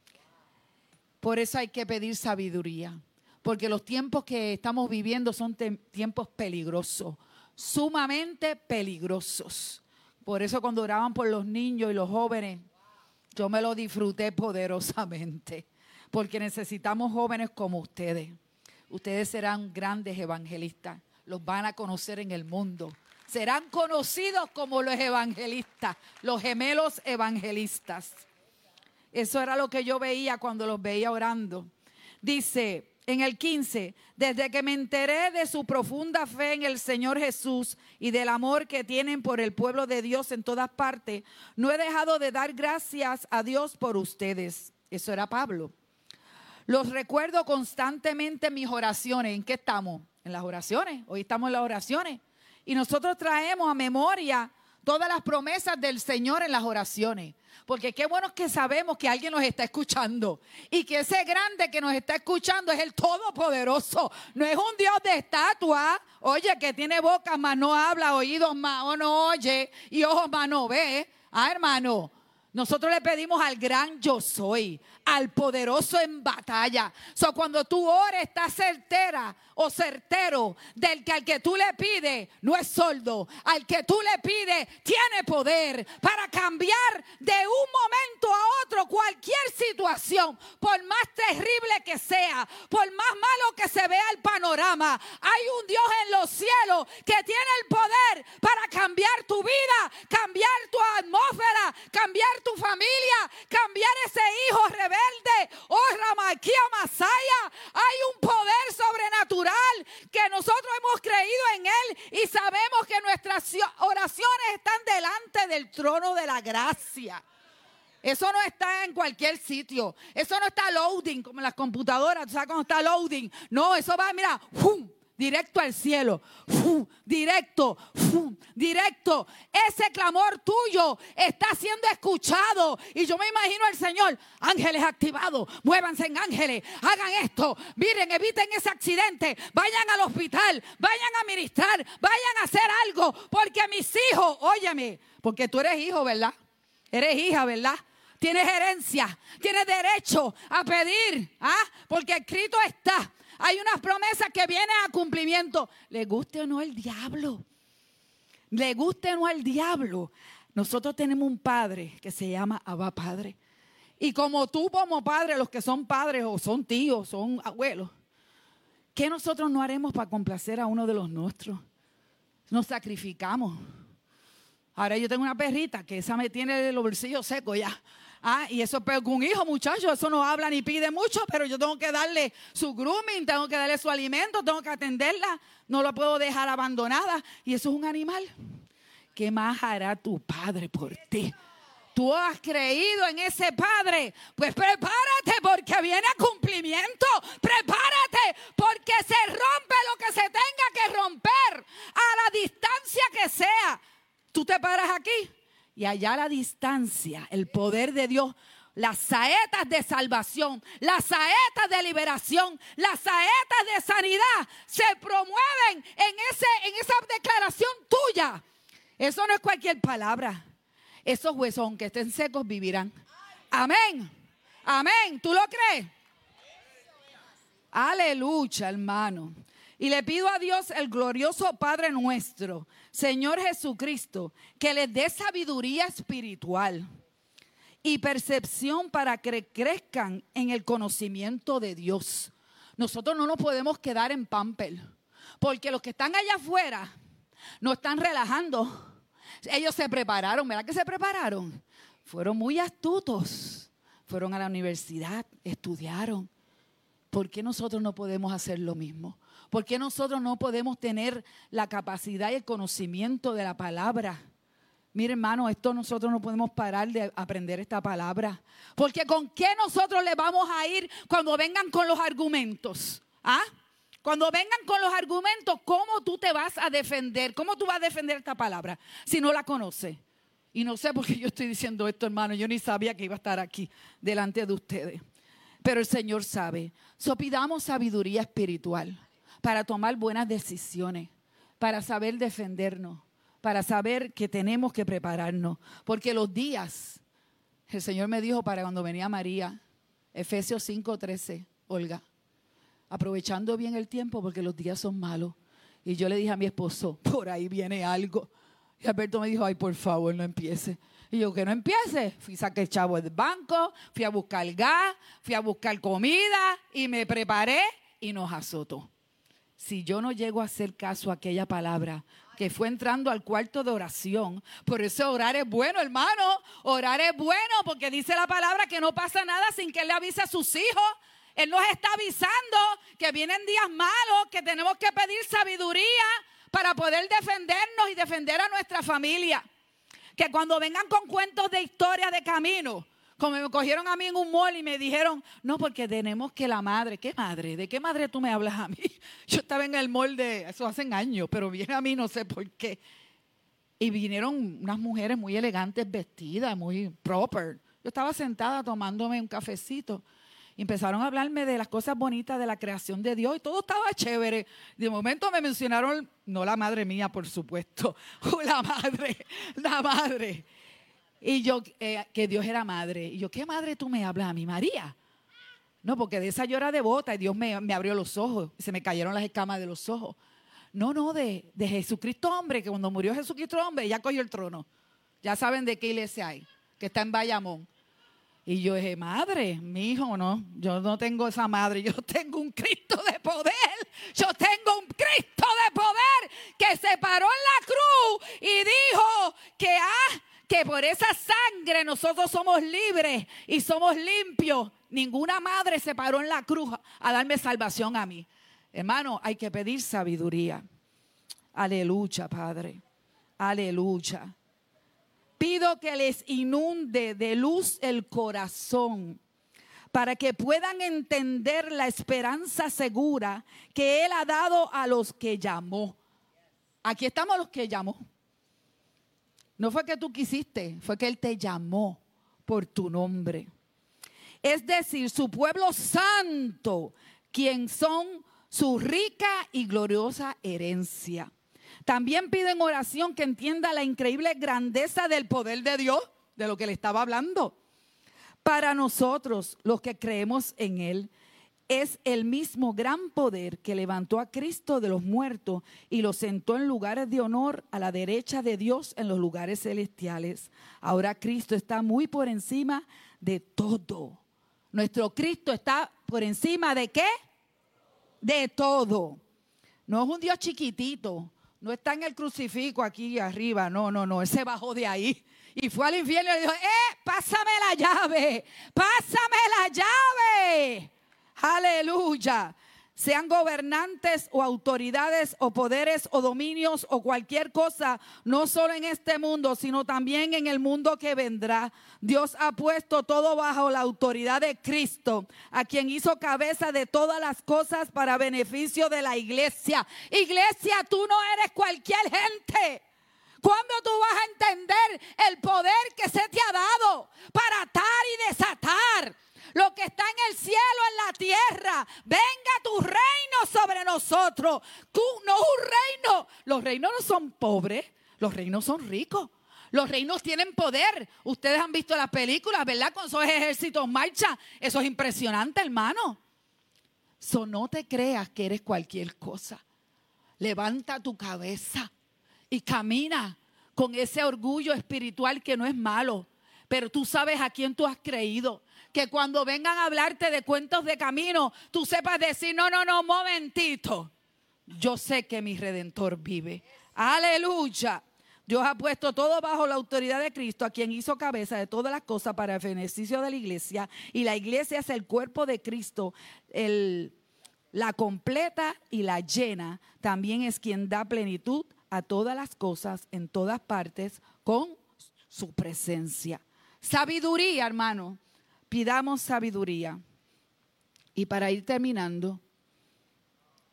Por eso hay que pedir sabiduría, porque los tiempos que estamos viviendo son tiempos peligrosos, sumamente peligrosos. Por eso cuando oraban por los niños y los jóvenes, yo me lo disfruté poderosamente, porque necesitamos jóvenes como ustedes. Ustedes serán grandes evangelistas, los van a conocer en el mundo. Serán conocidos como los evangelistas, los gemelos evangelistas. Eso era lo que yo veía cuando los veía orando. Dice en el 15, desde que me enteré de su profunda fe en el Señor Jesús y del amor que tienen por el pueblo de Dios en todas partes, no he dejado de dar gracias a Dios por ustedes. Eso era Pablo. Los recuerdo constantemente en mis oraciones. ¿En qué estamos? En las oraciones. Hoy estamos en las oraciones. Y nosotros traemos a memoria todas las promesas del Señor en las oraciones. Porque qué bueno que sabemos que alguien nos está escuchando. Y que ese grande que nos está escuchando es el Todopoderoso. No es un Dios de estatua. Oye, que tiene boca mas no habla, oídos mas no oye y ojos mas no ve. Hermano, nosotros le pedimos al gran yo soy, al poderoso en batalla. Cuando tú ores, estás certera o certero del que al que tú le pides no es sordo. Al que tú le pides tiene poder para cambiar de un momento a otro cualquier situación, por más terrible que sea, por más malo que se vea el panorama. Hay un Dios en los cielos que tiene el poder para cambiar tu vida, cambiar tu atmósfera, cambiar tu familia, cambiar ese hijo rebelde. Oh, Ramaquía Masaya, hay un poder sobrenatural que nosotros hemos creído en él y sabemos que nuestras oraciones están delante del trono de la gracia. Eso no está en cualquier sitio. Eso no está loading como en las computadoras. ¿Tú sabes cómo está loading? No, eso va, mira, ¡fum!, directo al cielo. ¡Fum!, directo, ¡fum!, directo. Ese clamor tuyo está siendo escuchado. Y yo me imagino al Señor, ángeles activados, muévanse en ángeles, hagan esto, miren, eviten ese accidente, vayan al hospital, vayan a ministrar, vayan a hacer algo, porque mis hijos, óyeme, porque tú eres hijo, ¿verdad? Eres hija, ¿verdad? Tienes herencia, tienes derecho a pedir, porque escrito está. Hay unas promesas que vienen a cumplimiento. Le guste o no el diablo. Le guste o no al diablo. Nosotros tenemos un padre que se llama Abba Padre. Y como tú como padre, los que son padres o son tíos, son abuelos, ¿qué nosotros no haremos para complacer a uno de los nuestros? Nos sacrificamos. Ahora yo tengo una perrita que esa me tiene los bolsillos secos ya. Y eso es peor que un hijo, muchacho. Eso no habla ni pide mucho, pero yo tengo que darle su grooming, tengo que darle su alimento, tengo que atenderla. No la puedo dejar abandonada. Y eso es un animal. ¿Qué más hará tu padre por ti? ¿Tú has creído en ese padre? Pues prepárate porque viene a cumplimiento. Prepárate porque se rompe lo que se tenga que romper a la distancia que sea. Tú te paras aquí y allá a la distancia el poder de Dios, las saetas de salvación, las saetas de liberación, las saetas de sanidad se promueven en esa declaración tuya. Eso no es cualquier palabra. Esos huesos, aunque estén secos, vivirán. Amén. Amén. ¿Tú lo crees? Aleluya, hermano. Y le pido a Dios, el glorioso Padre nuestro, Señor Jesucristo, que les dé sabiduría espiritual y percepción para que crezcan en el conocimiento de Dios. Nosotros no nos podemos quedar en pamper, porque los que están allá afuera no están relajando. Ellos se prepararon, ¿verdad que se prepararon? Fueron muy astutos, fueron a la universidad, estudiaron. ¿Por qué nosotros no podemos hacer lo mismo? ¿Por qué nosotros no podemos tener la capacidad y el conocimiento de la palabra? Mire, hermano, esto nosotros no podemos parar de aprender esta palabra. Porque ¿con qué nosotros le vamos a ir cuando vengan con los argumentos? Cuando vengan con los argumentos, ¿cómo tú te vas a defender? ¿Cómo tú vas a defender esta palabra si no la conoces? Y no sé por qué yo estoy diciendo esto, hermano. Yo ni sabía que iba a estar aquí delante de ustedes. Pero el Señor sabe. So, pidamos sabiduría espiritual para tomar buenas decisiones, para saber defendernos, para saber que tenemos que prepararnos. Porque los días, el Señor me dijo para cuando venía María, Efesios 5:13, Olga, aprovechando bien el tiempo porque los días son malos. Y yo le dije a mi esposo, por ahí viene algo. Y Alberto me dijo, ay, por favor, no empiece. Y yo, que no empiece. Fui, saqué el chavo del banco, fui a buscar gas, fui a buscar comida y me preparé y nos azotó. Si yo no llego a hacer caso a aquella palabra, que fue entrando al cuarto de oración, por eso orar es bueno, hermano. Orar es bueno porque dice la palabra que no pasa nada sin que Él le avise a sus hijos. Él nos está avisando que vienen días malos, que tenemos que pedir sabiduría para poder defendernos y defender a nuestra familia. Que cuando vengan con cuentos de historia de camino, como me cogieron a mí en un mall y me dijeron, no, porque tenemos que la madre. ¿Qué madre? ¿De qué madre tú me hablas a mí? Yo estaba en el mall eso hace años, pero viene a mí no sé por qué. Y vinieron unas mujeres muy elegantes vestidas, muy proper. Yo estaba sentada tomándome un cafecito. Y empezaron a hablarme de las cosas bonitas de la creación de Dios y todo estaba chévere. De momento me mencionaron, no la madre mía, por supuesto, la madre. Y yo, que Dios era madre. Y yo, ¿qué madre tú me hablas a mí, María? No, porque de esa yo era devota y Dios me abrió los ojos y se me cayeron las escamas de los ojos. No, de Jesucristo hombre, que cuando murió Jesucristo hombre, ya cogió el trono. Ya saben de qué iglesia hay, que está en Bayamón. Y yo dije, madre, mi hijo, no, yo no tengo esa madre, yo tengo un Cristo de poder, yo tengo un Cristo de poder que se paró en la cruz y dijo que por esa sangre nosotros somos libres y somos limpios. Ninguna madre se paró en la cruz a darme salvación a mí. Hermano, hay que pedir sabiduría. Aleluya, Padre, aleluya. Pido que les inunde de luz el corazón para que puedan entender la esperanza segura que Él ha dado a los que llamó. Aquí estamos los que llamó. No fue que tú quisiste, fue que Él te llamó por tu nombre. Es decir, su pueblo santo, quien son su rica y gloriosa herencia. También pido en oración que entienda la increíble grandeza del poder de Dios, de lo que le estaba hablando. Para nosotros, los que creemos en Él, es el mismo gran poder que levantó a Cristo de los muertos y lo sentó en lugares de honor a la derecha de Dios en los lugares celestiales. Ahora Cristo está muy por encima de todo. Nuestro Cristo está por encima ¿de qué? De todo. No es un Dios chiquitito. No está en el crucifijo aquí arriba, no, Él se bajó de ahí y fue al infierno y le dijo, pásame la llave, aleluya. Sean gobernantes o autoridades o poderes o dominios o cualquier cosa, no solo en este mundo, sino también en el mundo que vendrá. Dios ha puesto todo bajo la autoridad de Cristo, a quien hizo cabeza de todas las cosas para beneficio de la iglesia. Iglesia, tú no eres cualquier gente. ¿Cuándo tú vas a entender el poder que se te ha dado para atar y desatar lo que está en el cielo, en la tierra? Venga tu reino sobre nosotros. Tú no un reino. Los reinos no son pobres, los reinos son ricos. Los reinos tienen poder. Ustedes han visto las películas, ¿verdad? Con esos ejércitos en marcha. Eso es impresionante, hermano. No te creas que eres cualquier cosa. Levanta tu cabeza y camina con ese orgullo espiritual que no es malo. Pero tú sabes a quién tú has creído. Que cuando vengan a hablarte de cuentos de camino, tú sepas decir, no, momentito. Yo sé que mi Redentor vive. Aleluya. Dios ha puesto todo bajo la autoridad de Cristo, a quien hizo cabeza de todas las cosas para el beneficio de la iglesia. Y la iglesia es el cuerpo de Cristo, la completa y la llena. También es quien da plenitud a todas las cosas en todas partes con su presencia. Sabiduría, hermano. Pidamos sabiduría. Y para ir terminando,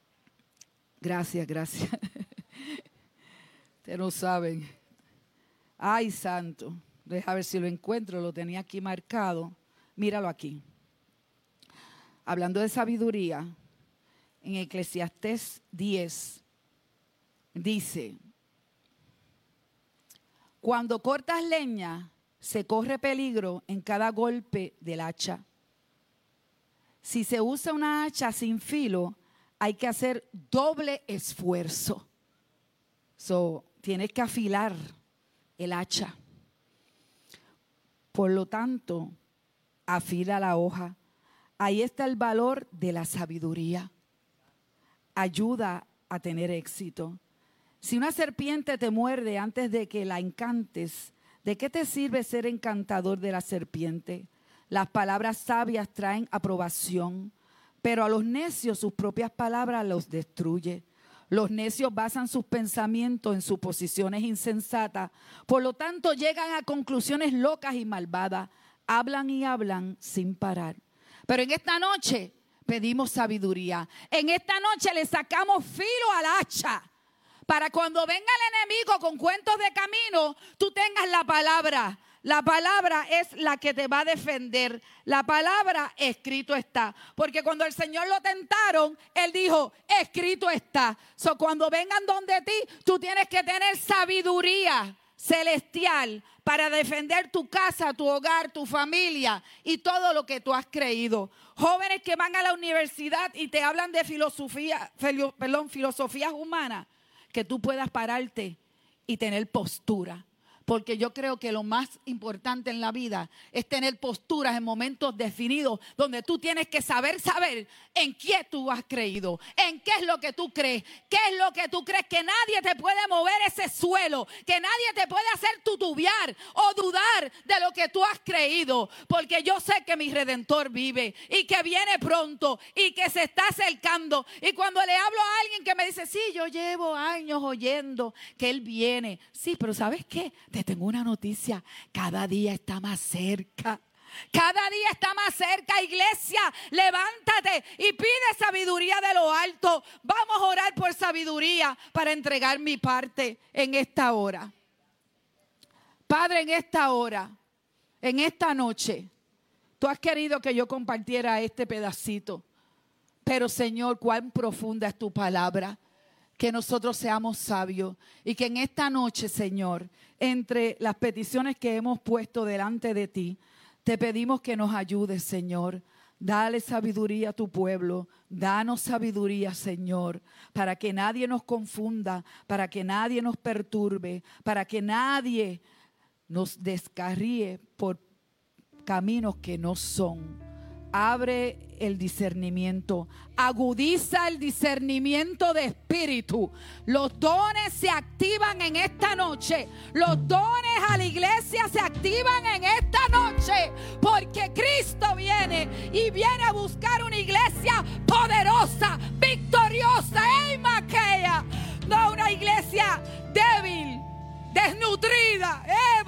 gracias. Ustedes no saben. Ay, santo. Deja ver si lo encuentro. Lo tenía aquí marcado. Míralo aquí. Hablando de sabiduría, en Eclesiastés 10 dice: cuando cortas leña, se corre peligro en cada golpe del hacha. Si se usa una hacha sin filo, hay que hacer doble esfuerzo. Tienes que afilar el hacha. Por lo tanto, afila la hoja. Ahí está el valor de la sabiduría. Ayuda a tener éxito. Si una serpiente te muerde antes de que la encantes, ¿de qué te sirve ser encantador de la serpiente? Las palabras sabias traen aprobación, pero a los necios sus propias palabras los destruye. Los necios basan sus pensamientos en suposiciones insensatas, por lo tanto llegan a conclusiones locas y malvadas. Hablan y hablan sin parar. Pero en esta noche pedimos sabiduría. En esta noche le sacamos filo al hacha, para cuando venga el enemigo con cuentos de camino, tú tengas la palabra. La palabra es la que te va a defender. La palabra escrito está. Porque cuando el Señor lo tentaron, Él dijo, escrito está. Cuando vengan donde ti, tú tienes que tener sabiduría celestial para defender tu casa, tu hogar, tu familia y todo lo que tú has creído. Jóvenes que van a la universidad y te hablan de filosofías humanas, que tú puedas pararte y tener postura. Porque yo creo que lo más importante en la vida es tener posturas en momentos definidos donde tú tienes que saber en qué tú has creído, en qué es lo que tú crees, qué es lo que tú crees, que nadie te puede mover ese suelo, que nadie te puede hacer tutubiar o dudar de lo que tú has creído, porque yo sé que mi Redentor vive y que viene pronto y que se está acercando. Y cuando le hablo a alguien que me dice, sí, yo llevo años oyendo que Él viene, sí, pero ¿sabes qué? Te tengo una noticia, cada día está más cerca. Cada día está más cerca, iglesia. Levántate y pide sabiduría de lo alto. Vamos a orar por sabiduría para entregar mi parte en esta hora. Padre, en esta hora, en esta noche, tú has querido que yo compartiera este pedacito. Pero Señor, cuán profunda es tu palabra. Que nosotros seamos sabios y que en esta noche, Señor, entre las peticiones que hemos puesto delante de ti, te pedimos que nos ayudes, Señor. Dale sabiduría a tu pueblo. Danos sabiduría, Señor, para que nadie nos confunda, para que nadie nos perturbe, para que nadie nos descarríe por caminos que no son. Abre el discernimiento, agudiza el discernimiento de espíritu. Los dones se activan en esta noche. Los dones a la iglesia se activan en esta noche, porque Cristo viene y viene a buscar una iglesia poderosa, victoriosa, Maquea. No una iglesia débil, desnutrida,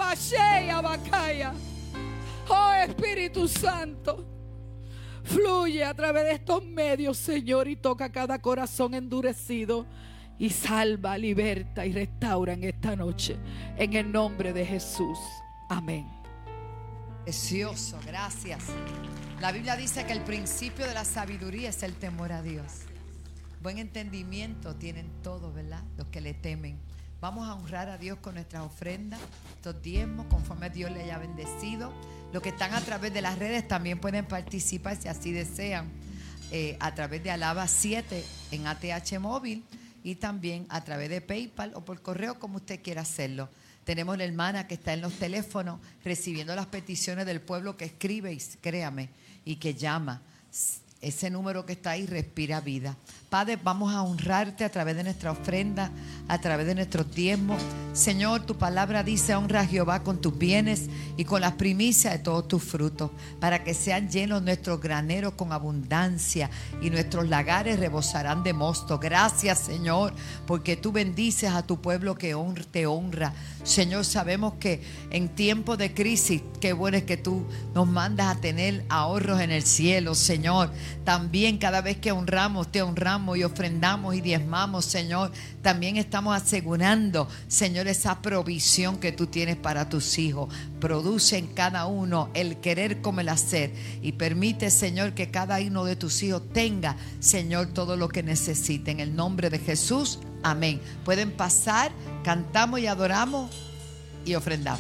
Oh Espíritu Santo, fluye a través de estos medios, Señor, y toca cada corazón endurecido y salva, liberta y restaura en esta noche, en el nombre de Jesús. Amén. Precioso, gracias. La Biblia dice que el principio de la sabiduría es el temor a Dios. Buen entendimiento tienen todos, ¿verdad? Los que le temen. Vamos a honrar a Dios con nuestras ofrendas, estos diezmos, conforme a Dios le haya bendecido. Los que están a través de las redes también pueden participar si así desean, a través de Alaba 7 en ATH móvil y también a través de PayPal o por correo, como usted quiera hacerlo. Tenemos la hermana que está en los teléfonos recibiendo las peticiones del pueblo, que escribe, y créame, y que llama. Ese número que está ahí respira vida. Padre, vamos a honrarte a través de nuestra ofrenda, a través de nuestros diezmos. Señor, tu palabra dice: honra a Jehová con tus bienes y con las primicias de todos tus frutos, para que sean llenos nuestros graneros con abundancia y nuestros lagares rebosarán de mosto. Gracias, Señor, porque tú bendices a tu pueblo que te honra. Señor, sabemos que en tiempos de crisis, qué bueno es que tú nos mandas a tener ahorros en el cielo, Señor. También cada vez que honramos, te honramos y ofrendamos y diezmamos, Señor, también estamos asegurando, Señor, esa provisión que tú tienes para tus hijos. Produce en cada uno el querer como el hacer y permite, Señor, que cada uno de tus hijos tenga, Señor, todo lo que necesite. En el nombre de Jesús, amén. Pueden pasar, cantamos y adoramos y ofrendamos.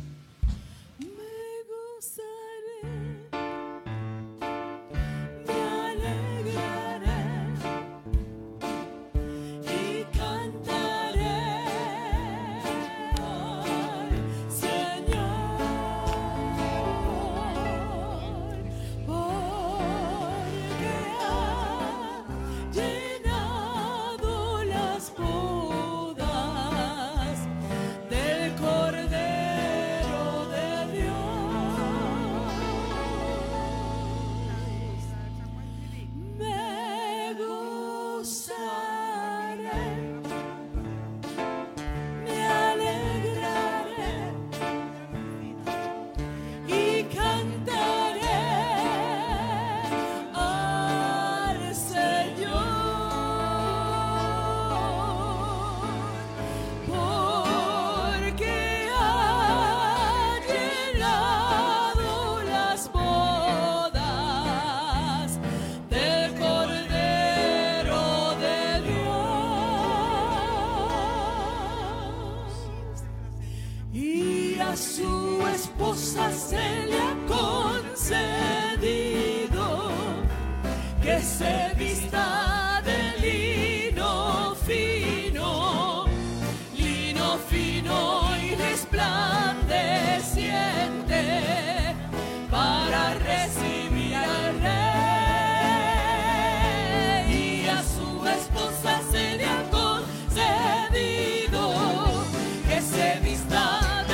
Su esposa se le ha concedido que se vista de lino fino y resplandeciente para recibir al rey. Y a su esposa se le ha concedido que se vista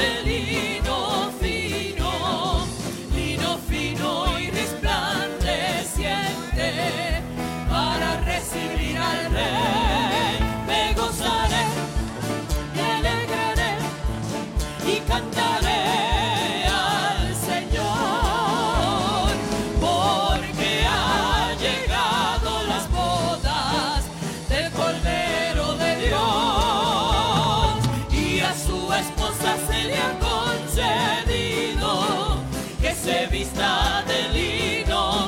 y resplandeciente para recibir al rey. Me gozaré, me alegraré y cantaré al Señor, porque ha llegado las bodas del Cordero de Dios, y a su esposa se le ha concedido que se vista de lino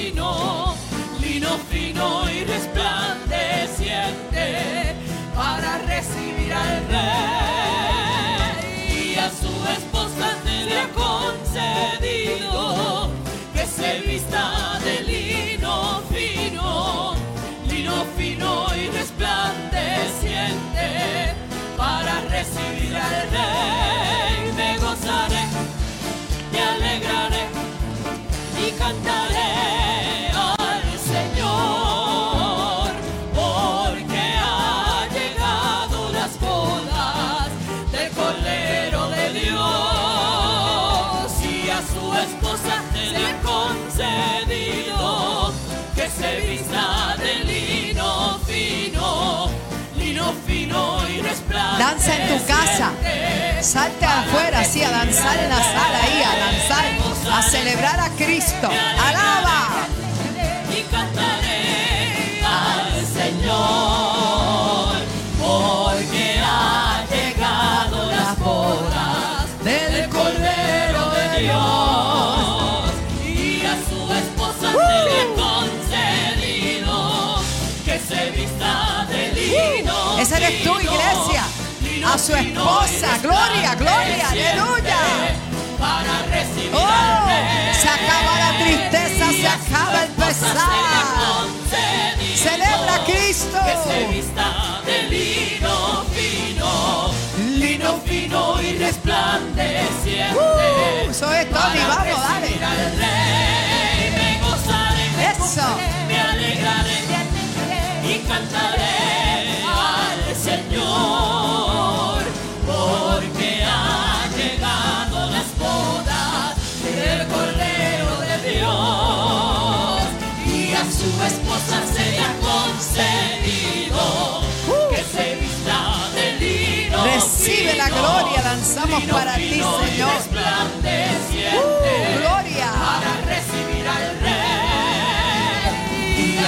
fino y resplandeciente para recibir al rey. Y a su esposa se le ha concedido que se vista de lino fino y resplandeciente para recibir al rey. Me gozaré, me alegraré y cantaré al Señor, porque ha llegado las bodas del Cordero de Dios, y a su esposa se le ha concedido que se vista de lino fino y resplandeciente. Danza en tu casa, salte afuera, sí, a danzar en la sala, ahí, a danzar, a celebrar a Cristo. ¡Alaba! Y cantaré al Señor, porque ha llegado las bodas del Cordero de Dios, y a su esposa se le ha concedido que se vista de lino. Ese eres tú, iglesia. A su esposa, gloria, gloria, aleluya. Para recibir al rey. Se acaba la tristeza, se acaba el pesar. Celebra a Cristo. Que se vista de lino fino y resplandeciente. Eso es, Tony, vamos, dale. Al rey. Me gozaré, eso. Me alegraré y cantaré al Señor, porque ha llegado las bodas del Cordero de Dios, y a su esposa se le ha concedido que se vista de lino. Recibe la gloria, danzamos para ti, Señor. Resplandeciente, gloria. para recibir al rey.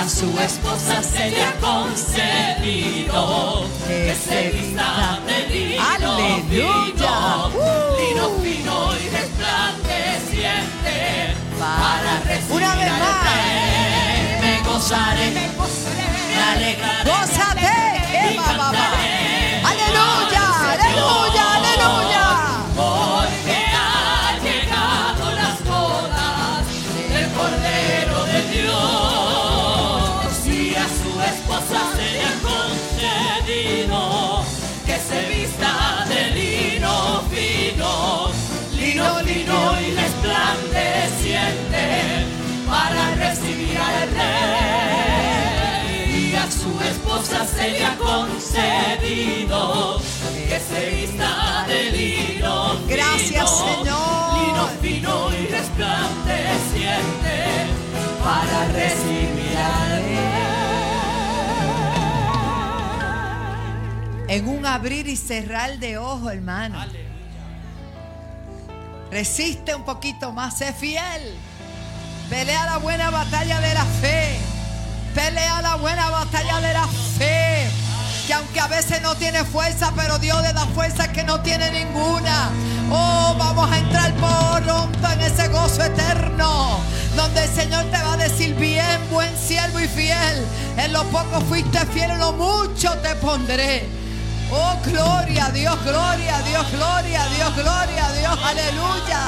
a su esposa se le ha concedido que se vista de lino ¡Aleluya! fino, lino fino y resplandeciente, para recibir Una vez al más. Rey. Me gozaré, me alegraré, ¡Gózate! y ¡Aleluya! cantaré ¡Aleluya! ¡Aleluya! porque ha llegado las bodas del Cordero de Dios, y a su esposa se le ha concedido que se vista de lino fino, lino fino y resplandeciente, para recibir al Rey. Y a su esposa se le ha concedido que se vista de lino fino, Gracias, Señor. lino fino y resplandeciente, para recibir al Rey. En un abrir y cerrar de ojos, hermano. Resiste un poquito más, sé fiel. Pelea la buena batalla de la fe. Pelea la buena batalla de la fe. Que aunque a veces no tiene fuerza, pero Dios le da fuerza que no tiene ninguna. Oh, vamos a entrar por pronto en ese gozo eterno, donde el Señor te va a decir: bien, buen siervo y fiel. En lo poco fuiste fiel, en lo mucho te pondré. Oh, gloria a Dios, gloria a Dios, gloria a Dios, gloria a Dios, aleluya.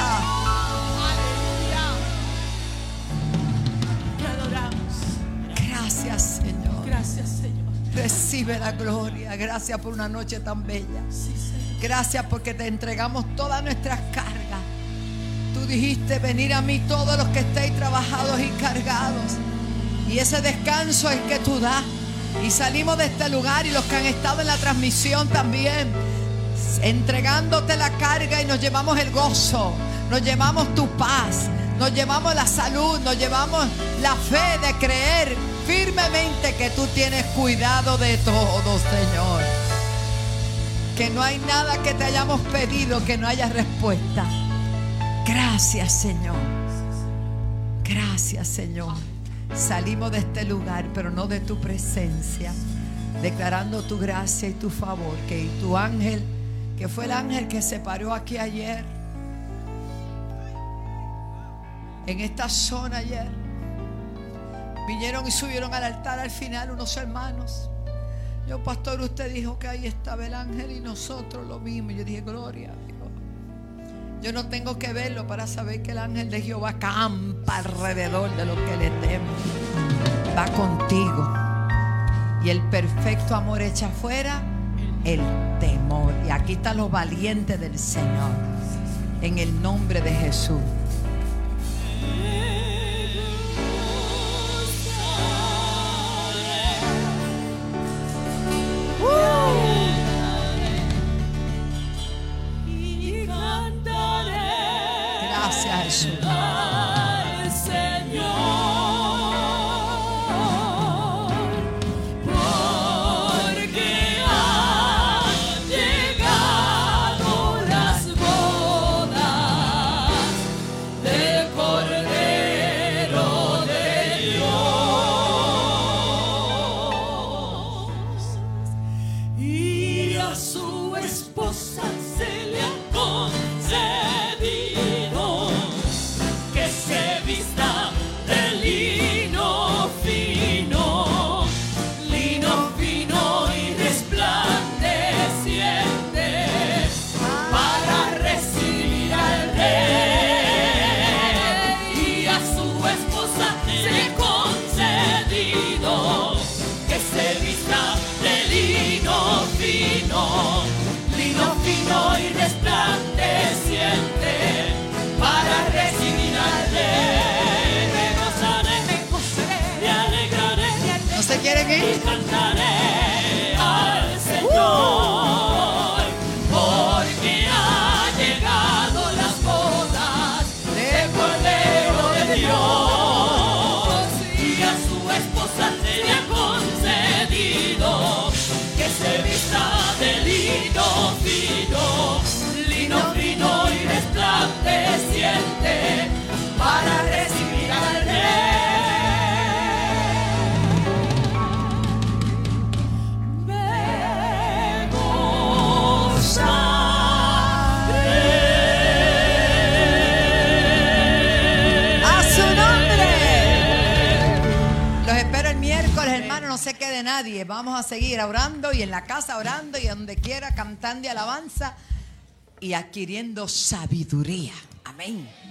Te adoramos. Gracias, Señor. Gracias, Señor. Recibe la gloria. Gracias por una noche tan bella. Gracias porque te entregamos todas nuestras cargas. Tú dijiste: venir a mí todos los que estéis trabajados y cargados. Y ese descanso es que tú das. Y salimos de este lugar, y los que han estado en la transmisión también, entregándote la carga, y nos llevamos el gozo, nos llevamos tu paz, nos llevamos la salud, nos llevamos la fe de creer firmemente que tú tienes cuidado de todo, Señor. Que no hay nada que te hayamos pedido que no haya respuesta. Gracias, Señor. Gracias, Señor. Salimos de este lugar, pero no de tu presencia, declarando tu gracia y tu favor. Que tu ángel, que fue el ángel que se paró aquí ayer, en esta zona ayer, vinieron y subieron al altar al final unos hermanos. Yo: pastor, usted dijo que ahí estaba el ángel, y nosotros lo mismo. Yo dije: gloria a Dios. Yo no tengo que verlo para saber que el ángel de Jehová campa alrededor de los que le temen. Va contigo. Y el perfecto amor echa fuera el temor. Y aquí están los valientes del Señor. En el nombre de Jesús. Gracias, Jesús. Al Señor, porque han llegado las bodas del Cordero de Dios, y a su esposa se le ha concedido que se vista de lino fino, lino fino y resplandeciente, para recibir al Rey. Y a su esposa se le ha concedido que se vista de lino fino, lino fino y resplandeciente, para recibir al Rey. Me gozaré, me alegraré, ¿No se quieren y ir? cantaré al Señor, porque ha llegado las bodas del Cordero de Dios, y a su esposa se le ha concedido que se vista de lino fino y resplandeciente, para recibir al Rey. hermanos, no se quede nadie. Vamos a seguir orando y en la casa orando y donde quiera cantando y alabanza y adquiriendo sabiduría. Amén.